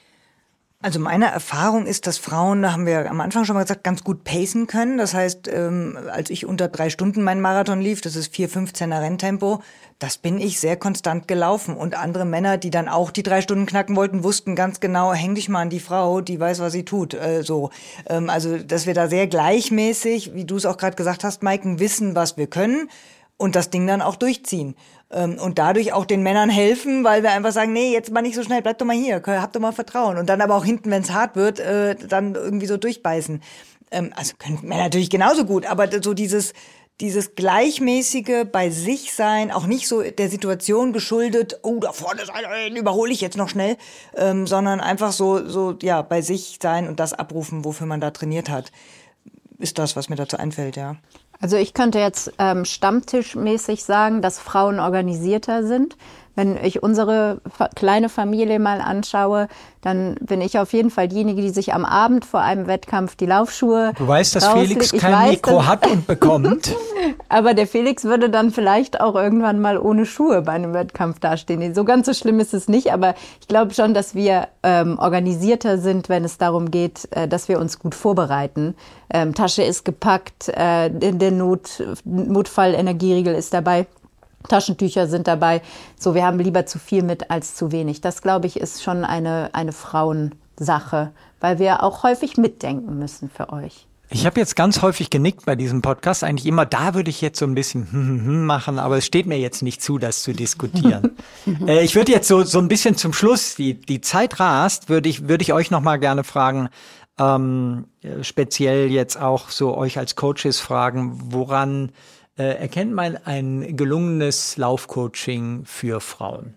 Also meine Erfahrung ist, dass Frauen, da haben wir am Anfang schon mal gesagt, ganz gut pacen können. Das heißt, ähm, als ich unter drei Stunden meinen Marathon lief, das ist vier fünfzehner Renntempo, das bin ich sehr konstant gelaufen. Und andere Männer, die dann auch die drei Stunden knacken wollten, wussten ganz genau, häng dich mal an die Frau, die weiß, was sie tut. Äh, so, ähm, also dass wir da sehr gleichmäßig, wie du es auch gerade gesagt hast, Maiken, wissen, was wir können und das Ding dann auch durchziehen. Und dadurch auch den Männern helfen, weil wir einfach sagen, nee, jetzt mal nicht so schnell, bleib doch mal hier, hab doch mal Vertrauen. Und dann aber auch hinten, wenn es hart wird, äh, dann irgendwie so durchbeißen. Ähm, also können Männer natürlich genauso gut, aber so dieses dieses gleichmäßige bei sich sein, auch nicht so der Situation geschuldet, oh, da vorne ist einer, den überhole ich jetzt noch schnell, ähm, sondern einfach so so ja bei sich sein und das abrufen, wofür man da trainiert hat, ist das, was mir dazu einfällt, ja. Also ich könnte jetzt ähm, stammtischmäßig sagen, dass Frauen organisierter sind, Wenn ich unsere kleine Familie mal anschaue, dann bin ich auf jeden Fall diejenige, die sich am Abend vor einem Wettkampf die Laufschuhe Du weißt, dass rauslegt. Felix Ich kein weiß, Mikro dass- hat und bekommt. Aber der Felix würde dann vielleicht auch irgendwann mal ohne Schuhe bei einem Wettkampf dastehen. So ganz so schlimm ist es nicht, aber ich glaube schon, dass wir ähm, organisierter sind, wenn es darum geht, äh, dass wir uns gut vorbereiten. Ähm, Tasche ist gepackt, äh, der Not, Notfall-Energieriegel ist dabei. Taschentücher sind dabei. So, wir haben lieber zu viel mit als zu wenig. Das, glaube ich, ist schon eine, eine Frauensache, weil wir auch häufig mitdenken müssen für euch. Ich habe jetzt ganz häufig genickt bei diesem Podcast. Eigentlich immer, da würde ich jetzt so ein bisschen hm, hm, hm machen, aber es steht mir jetzt nicht zu, das zu diskutieren. äh, ich würde jetzt so so ein bisschen zum Schluss, die die Zeit rast, würde ich würde ich euch noch mal gerne fragen, ähm, speziell jetzt auch so euch als Coaches fragen, woran äh, erkennt man ein gelungenes Laufcoaching für Frauen?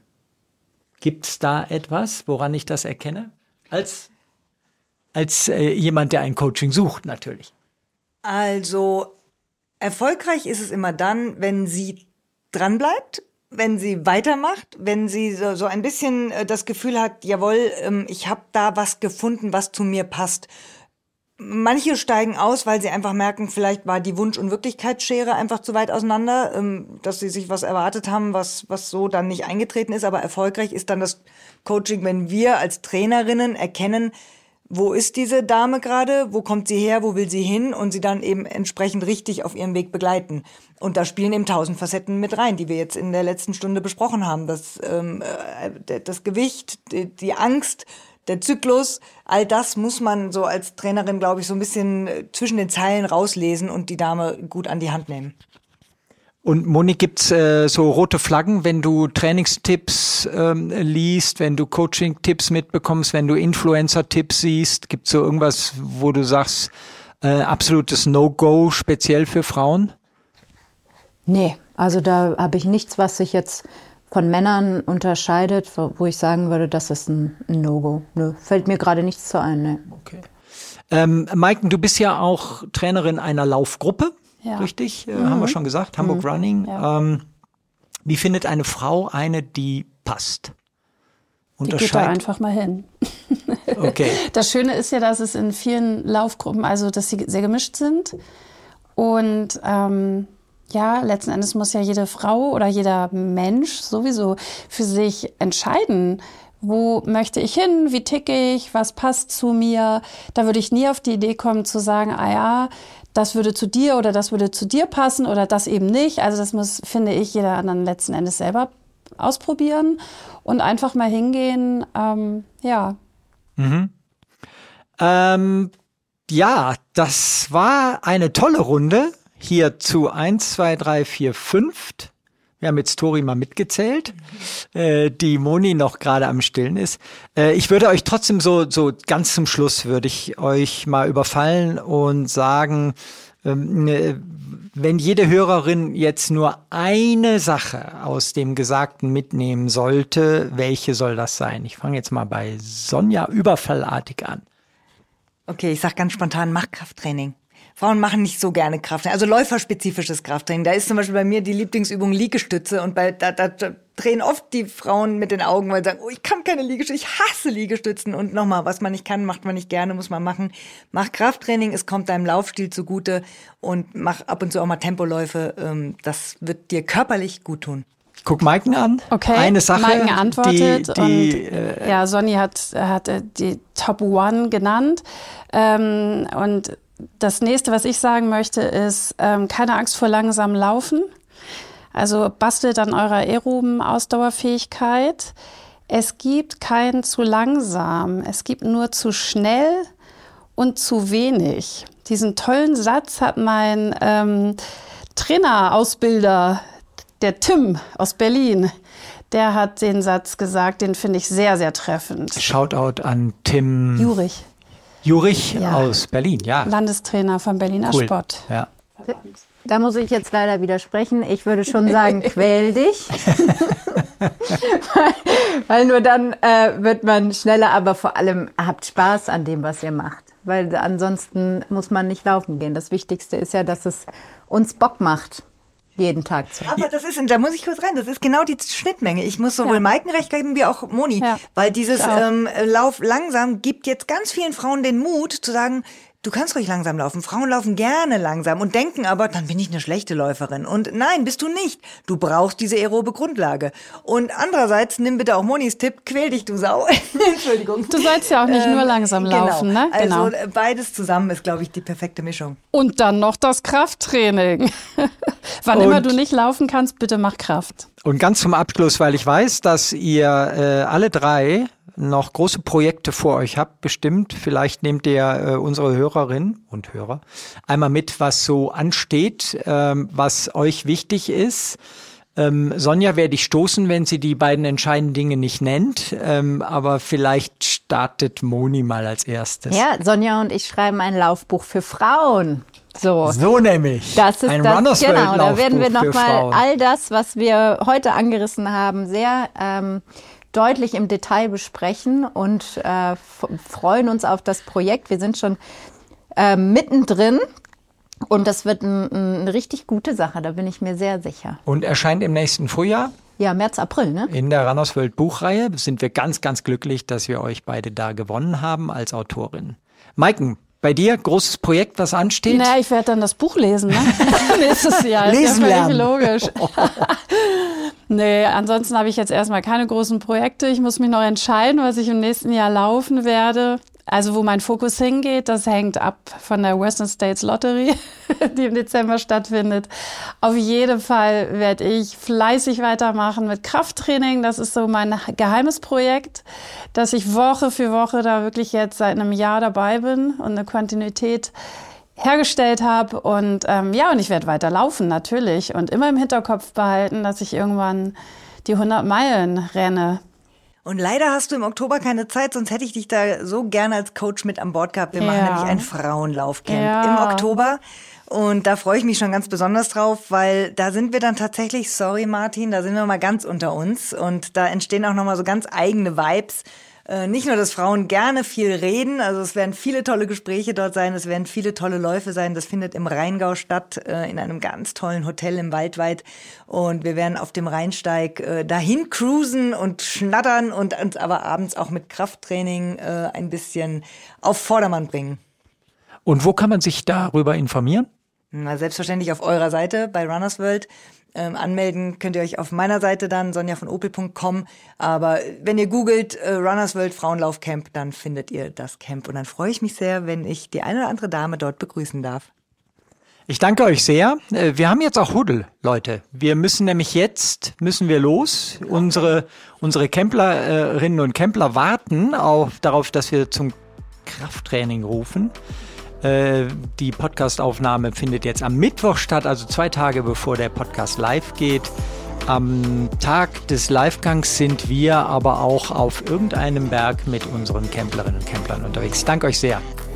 Gibt's da etwas, woran ich das erkenne? Als Als äh, jemand, der ein Coaching sucht, natürlich. Also, erfolgreich ist es immer dann, wenn sie dranbleibt, wenn sie weitermacht, wenn sie so, so ein bisschen äh, das Gefühl hat, jawohl, ähm, ich habe da was gefunden, was zu mir passt. Manche steigen aus, weil sie einfach merken, vielleicht war die Wunsch- und Wirklichkeitsschere einfach zu weit auseinander, ähm, dass sie sich was erwartet haben, was, was so dann nicht eingetreten ist. Aber erfolgreich ist dann das Coaching, wenn wir als Trainerinnen erkennen, wo ist diese Dame gerade, wo kommt sie her, wo will sie hin und sie dann eben entsprechend richtig auf ihrem Weg begleiten. Und da spielen eben tausend Facetten mit rein, die wir jetzt in der letzten Stunde besprochen haben. Das, ähm, das Gewicht, die, die Angst, der Zyklus, all das muss man so als Trainerin, glaube ich, so ein bisschen zwischen den Zeilen rauslesen und die Dame gut an die Hand nehmen. Und Moni, gibt's äh, so rote Flaggen, wenn du Trainingstipps ähm, liest, wenn du Coaching-Tipps mitbekommst, wenn du Influencer-Tipps siehst? Gibt's so irgendwas, wo du sagst, äh, absolutes No-Go, speziell für Frauen? Nee, also da habe ich nichts, was sich jetzt von Männern unterscheidet, wo, wo ich sagen würde, das ist ein, ein No-Go. Nö, fällt mir gerade nichts zu ein. Nee. Okay. Ähm, Maiken, du bist ja auch Trainerin einer Laufgruppe. Ja. Richtig, äh, Mhm. haben wir schon gesagt, Hamburg Mhm. Running. Ja. Ähm, wie findet eine Frau eine, die passt? Die geht da Unterscheid- einfach mal hin. Okay. Das Schöne ist ja, dass es in vielen Laufgruppen, also dass sie sehr gemischt sind. Und ähm, ja, letzten Endes muss ja jede Frau oder jeder Mensch sowieso für sich entscheiden, wo möchte ich hin, wie ticke ich, was passt zu mir. Da würde ich nie auf die Idee kommen zu sagen, ah ja, das würde zu dir oder das würde zu dir passen oder das eben nicht. Also das muss, finde ich, jeder dann letzten Endes selber ausprobieren und einfach mal hingehen, ähm, ja. Mhm. Ähm, ja, das war eine tolle Runde hier zu eins, zwei, drei, vier, fünf. Wir haben jetzt Tori mal mitgezählt, äh, die Moni noch gerade am Stillen ist. Äh, ich würde euch trotzdem so, so ganz zum Schluss würde ich euch mal überfallen und sagen, ähm, äh, wenn jede Hörerin jetzt nur eine Sache aus dem Gesagten mitnehmen sollte, welche soll das sein? Ich fange jetzt mal bei Sonja überfallartig an. Okay, ich sag ganz spontan, mach Krafttraining. Frauen machen nicht so gerne Krafttraining, also läuferspezifisches Krafttraining. Da ist zum Beispiel bei mir die Lieblingsübung Liegestütze und bei, da, da, da drehen oft die Frauen mit den Augen, weil sie sagen, oh, ich kann keine Liegestütze, ich hasse Liegestützen. Und nochmal, was man nicht kann, macht man nicht gerne, muss man machen. Mach Krafttraining, es kommt deinem Laufstil zugute und mach ab und zu auch mal Tempoläufe. Das wird dir körperlich gut tun. Guck Maiken an. Okay, Eine Sache, Maiken antwortet die, die und äh, ja, Sonny hat, hat äh, die Top One genannt. Ähm, und das nächste, was ich sagen möchte, ist, ähm, keine Angst vor langsamem Laufen. Also bastelt an eurer aeroben Ausdauerfähigkeit. Es gibt kein zu langsam, es gibt nur zu schnell und zu wenig. Diesen tollen Satz hat mein ähm, Trainerausbilder, der Tim aus Berlin, der hat den Satz gesagt, den finde ich sehr, sehr treffend. Shoutout an Tim Jurich, Jurich Ja. aus Berlin, ja. Landstrainer vom Berliner Cool. Sport. Ja. Da muss ich jetzt leider widersprechen. Ich würde schon sagen, quäl dich. weil, weil nur dann äh, wird man schneller, aber vor allem habt Spaß an dem, was ihr macht. Weil ansonsten muss man nicht laufen gehen. Das Wichtigste ist ja, dass es uns Bock macht. jeden Tag zu. Aber das ist, da muss ich kurz rein, das ist genau die Schnittmenge. Ich muss sowohl ja. Maiken recht geben wie auch Moni, ja. weil dieses ähm, Lauf langsam gibt jetzt ganz vielen Frauen den Mut zu sagen, du kannst ruhig langsam laufen. Frauen laufen gerne langsam und denken aber, dann bin ich eine schlechte Läuferin. Und nein, bist du nicht. Du brauchst diese aerobe Grundlage. Und andererseits, nimm bitte auch Monis Tipp, quäl dich, du Sau. Entschuldigung. Du sollst ja auch nicht ähm, nur langsam laufen, genau. ne? Genau. Also beides zusammen ist, glaube ich, die perfekte Mischung. Und dann noch das Krafttraining. Wann und immer du nicht laufen kannst, bitte mach Kraft. Und ganz zum Abschluss, weil ich weiß, dass ihr äh, alle drei noch große Projekte vor euch habt, bestimmt. Vielleicht nehmt ihr äh, unsere Hörerinnen und Hörer einmal mit, was so ansteht, ähm, was euch wichtig ist. Ähm, Sonja werde ich stoßen, wenn sie die beiden entscheidenden Dinge nicht nennt, ähm, aber vielleicht startet Moni mal als erstes. Ja, Sonja und ich schreiben ein Laufbuch für Frauen. So, so nämlich. Das ist ein das, Runners World genau, da werden wir Laufbuch nochmal all das, was wir heute angerissen haben, sehr ähm, deutlich im Detail besprechen und äh, f- freuen uns auf das Projekt. Wir sind schon äh, mittendrin und das wird ein, ein, eine richtig gute Sache, da bin ich mir sehr sicher. Und erscheint im nächsten Frühjahr? Ja, März, April, ne? In der Runners World Buchreihe sind wir ganz, ganz glücklich, dass wir euch beide da gewonnen haben als Autorin. Maiken, bei dir großes Projekt, was ansteht? Na, ich werde dann das Buch lesen, ne? Nächstes Jahr. Lesen ist ja lernen. Logisch. Nee, ansonsten habe ich jetzt erstmal keine großen Projekte. Ich muss mich noch entscheiden, was ich im nächsten Jahr laufen werde. Also wo mein Fokus hingeht, das hängt ab von der Western States Lottery, die im Dezember stattfindet. Auf jeden Fall werde ich fleißig weitermachen mit Krafttraining. Das ist so mein geheimes Projekt, dass ich Woche für Woche da wirklich jetzt seit einem Jahr dabei bin und eine Kontinuität hergestellt habe. Und ähm, ja, und ich werde weiter laufen natürlich und immer im Hinterkopf behalten, dass ich irgendwann die hundert Meilen renne. Und leider hast du im Oktober keine Zeit, sonst hätte ich dich da so gerne als Coach mit an Bord gehabt. Wir machen ja. nämlich ein Frauenlaufcamp ja. im Oktober. Und da freue ich mich schon ganz besonders drauf, weil da sind wir dann tatsächlich, sorry Martin, da sind wir mal ganz unter uns. Und da entstehen auch nochmal so ganz eigene Vibes. Äh, nicht nur, dass Frauen gerne viel reden, also es werden viele tolle Gespräche dort sein, es werden viele tolle Läufe sein. Das findet im Rheingau statt, äh, in einem ganz tollen Hotel im Waldweit. Und wir werden auf dem Rheinsteig äh, dahin cruisen und schnattern und uns aber abends auch mit Krafttraining äh, ein bisschen auf Vordermann bringen. Und wo kann man sich darüber informieren? Na, selbstverständlich auf eurer Seite bei Runners World. Ähm, anmelden könnt ihr euch auf meiner Seite dann, sonja von opel punkt com. Aber wenn ihr googelt äh, Runners World Frauenlaufcamp, dann findet ihr das Camp. Und dann freue ich mich sehr, wenn ich die eine oder andere Dame dort begrüßen darf. Ich danke euch sehr. Wir haben jetzt auch Huddel, Leute. Wir müssen nämlich jetzt, müssen wir los. Unsere, unsere Camplerinnen und Campler warten auf, darauf, dass wir zum Krafttraining rufen. Die Podcastaufnahme findet jetzt am Mittwoch statt, also zwei Tage bevor der Podcast live geht. Am Tag des Livegangs sind wir aber auch auf irgendeinem Berg mit unseren Camplerinnen und Camplern unterwegs. Ich danke euch sehr.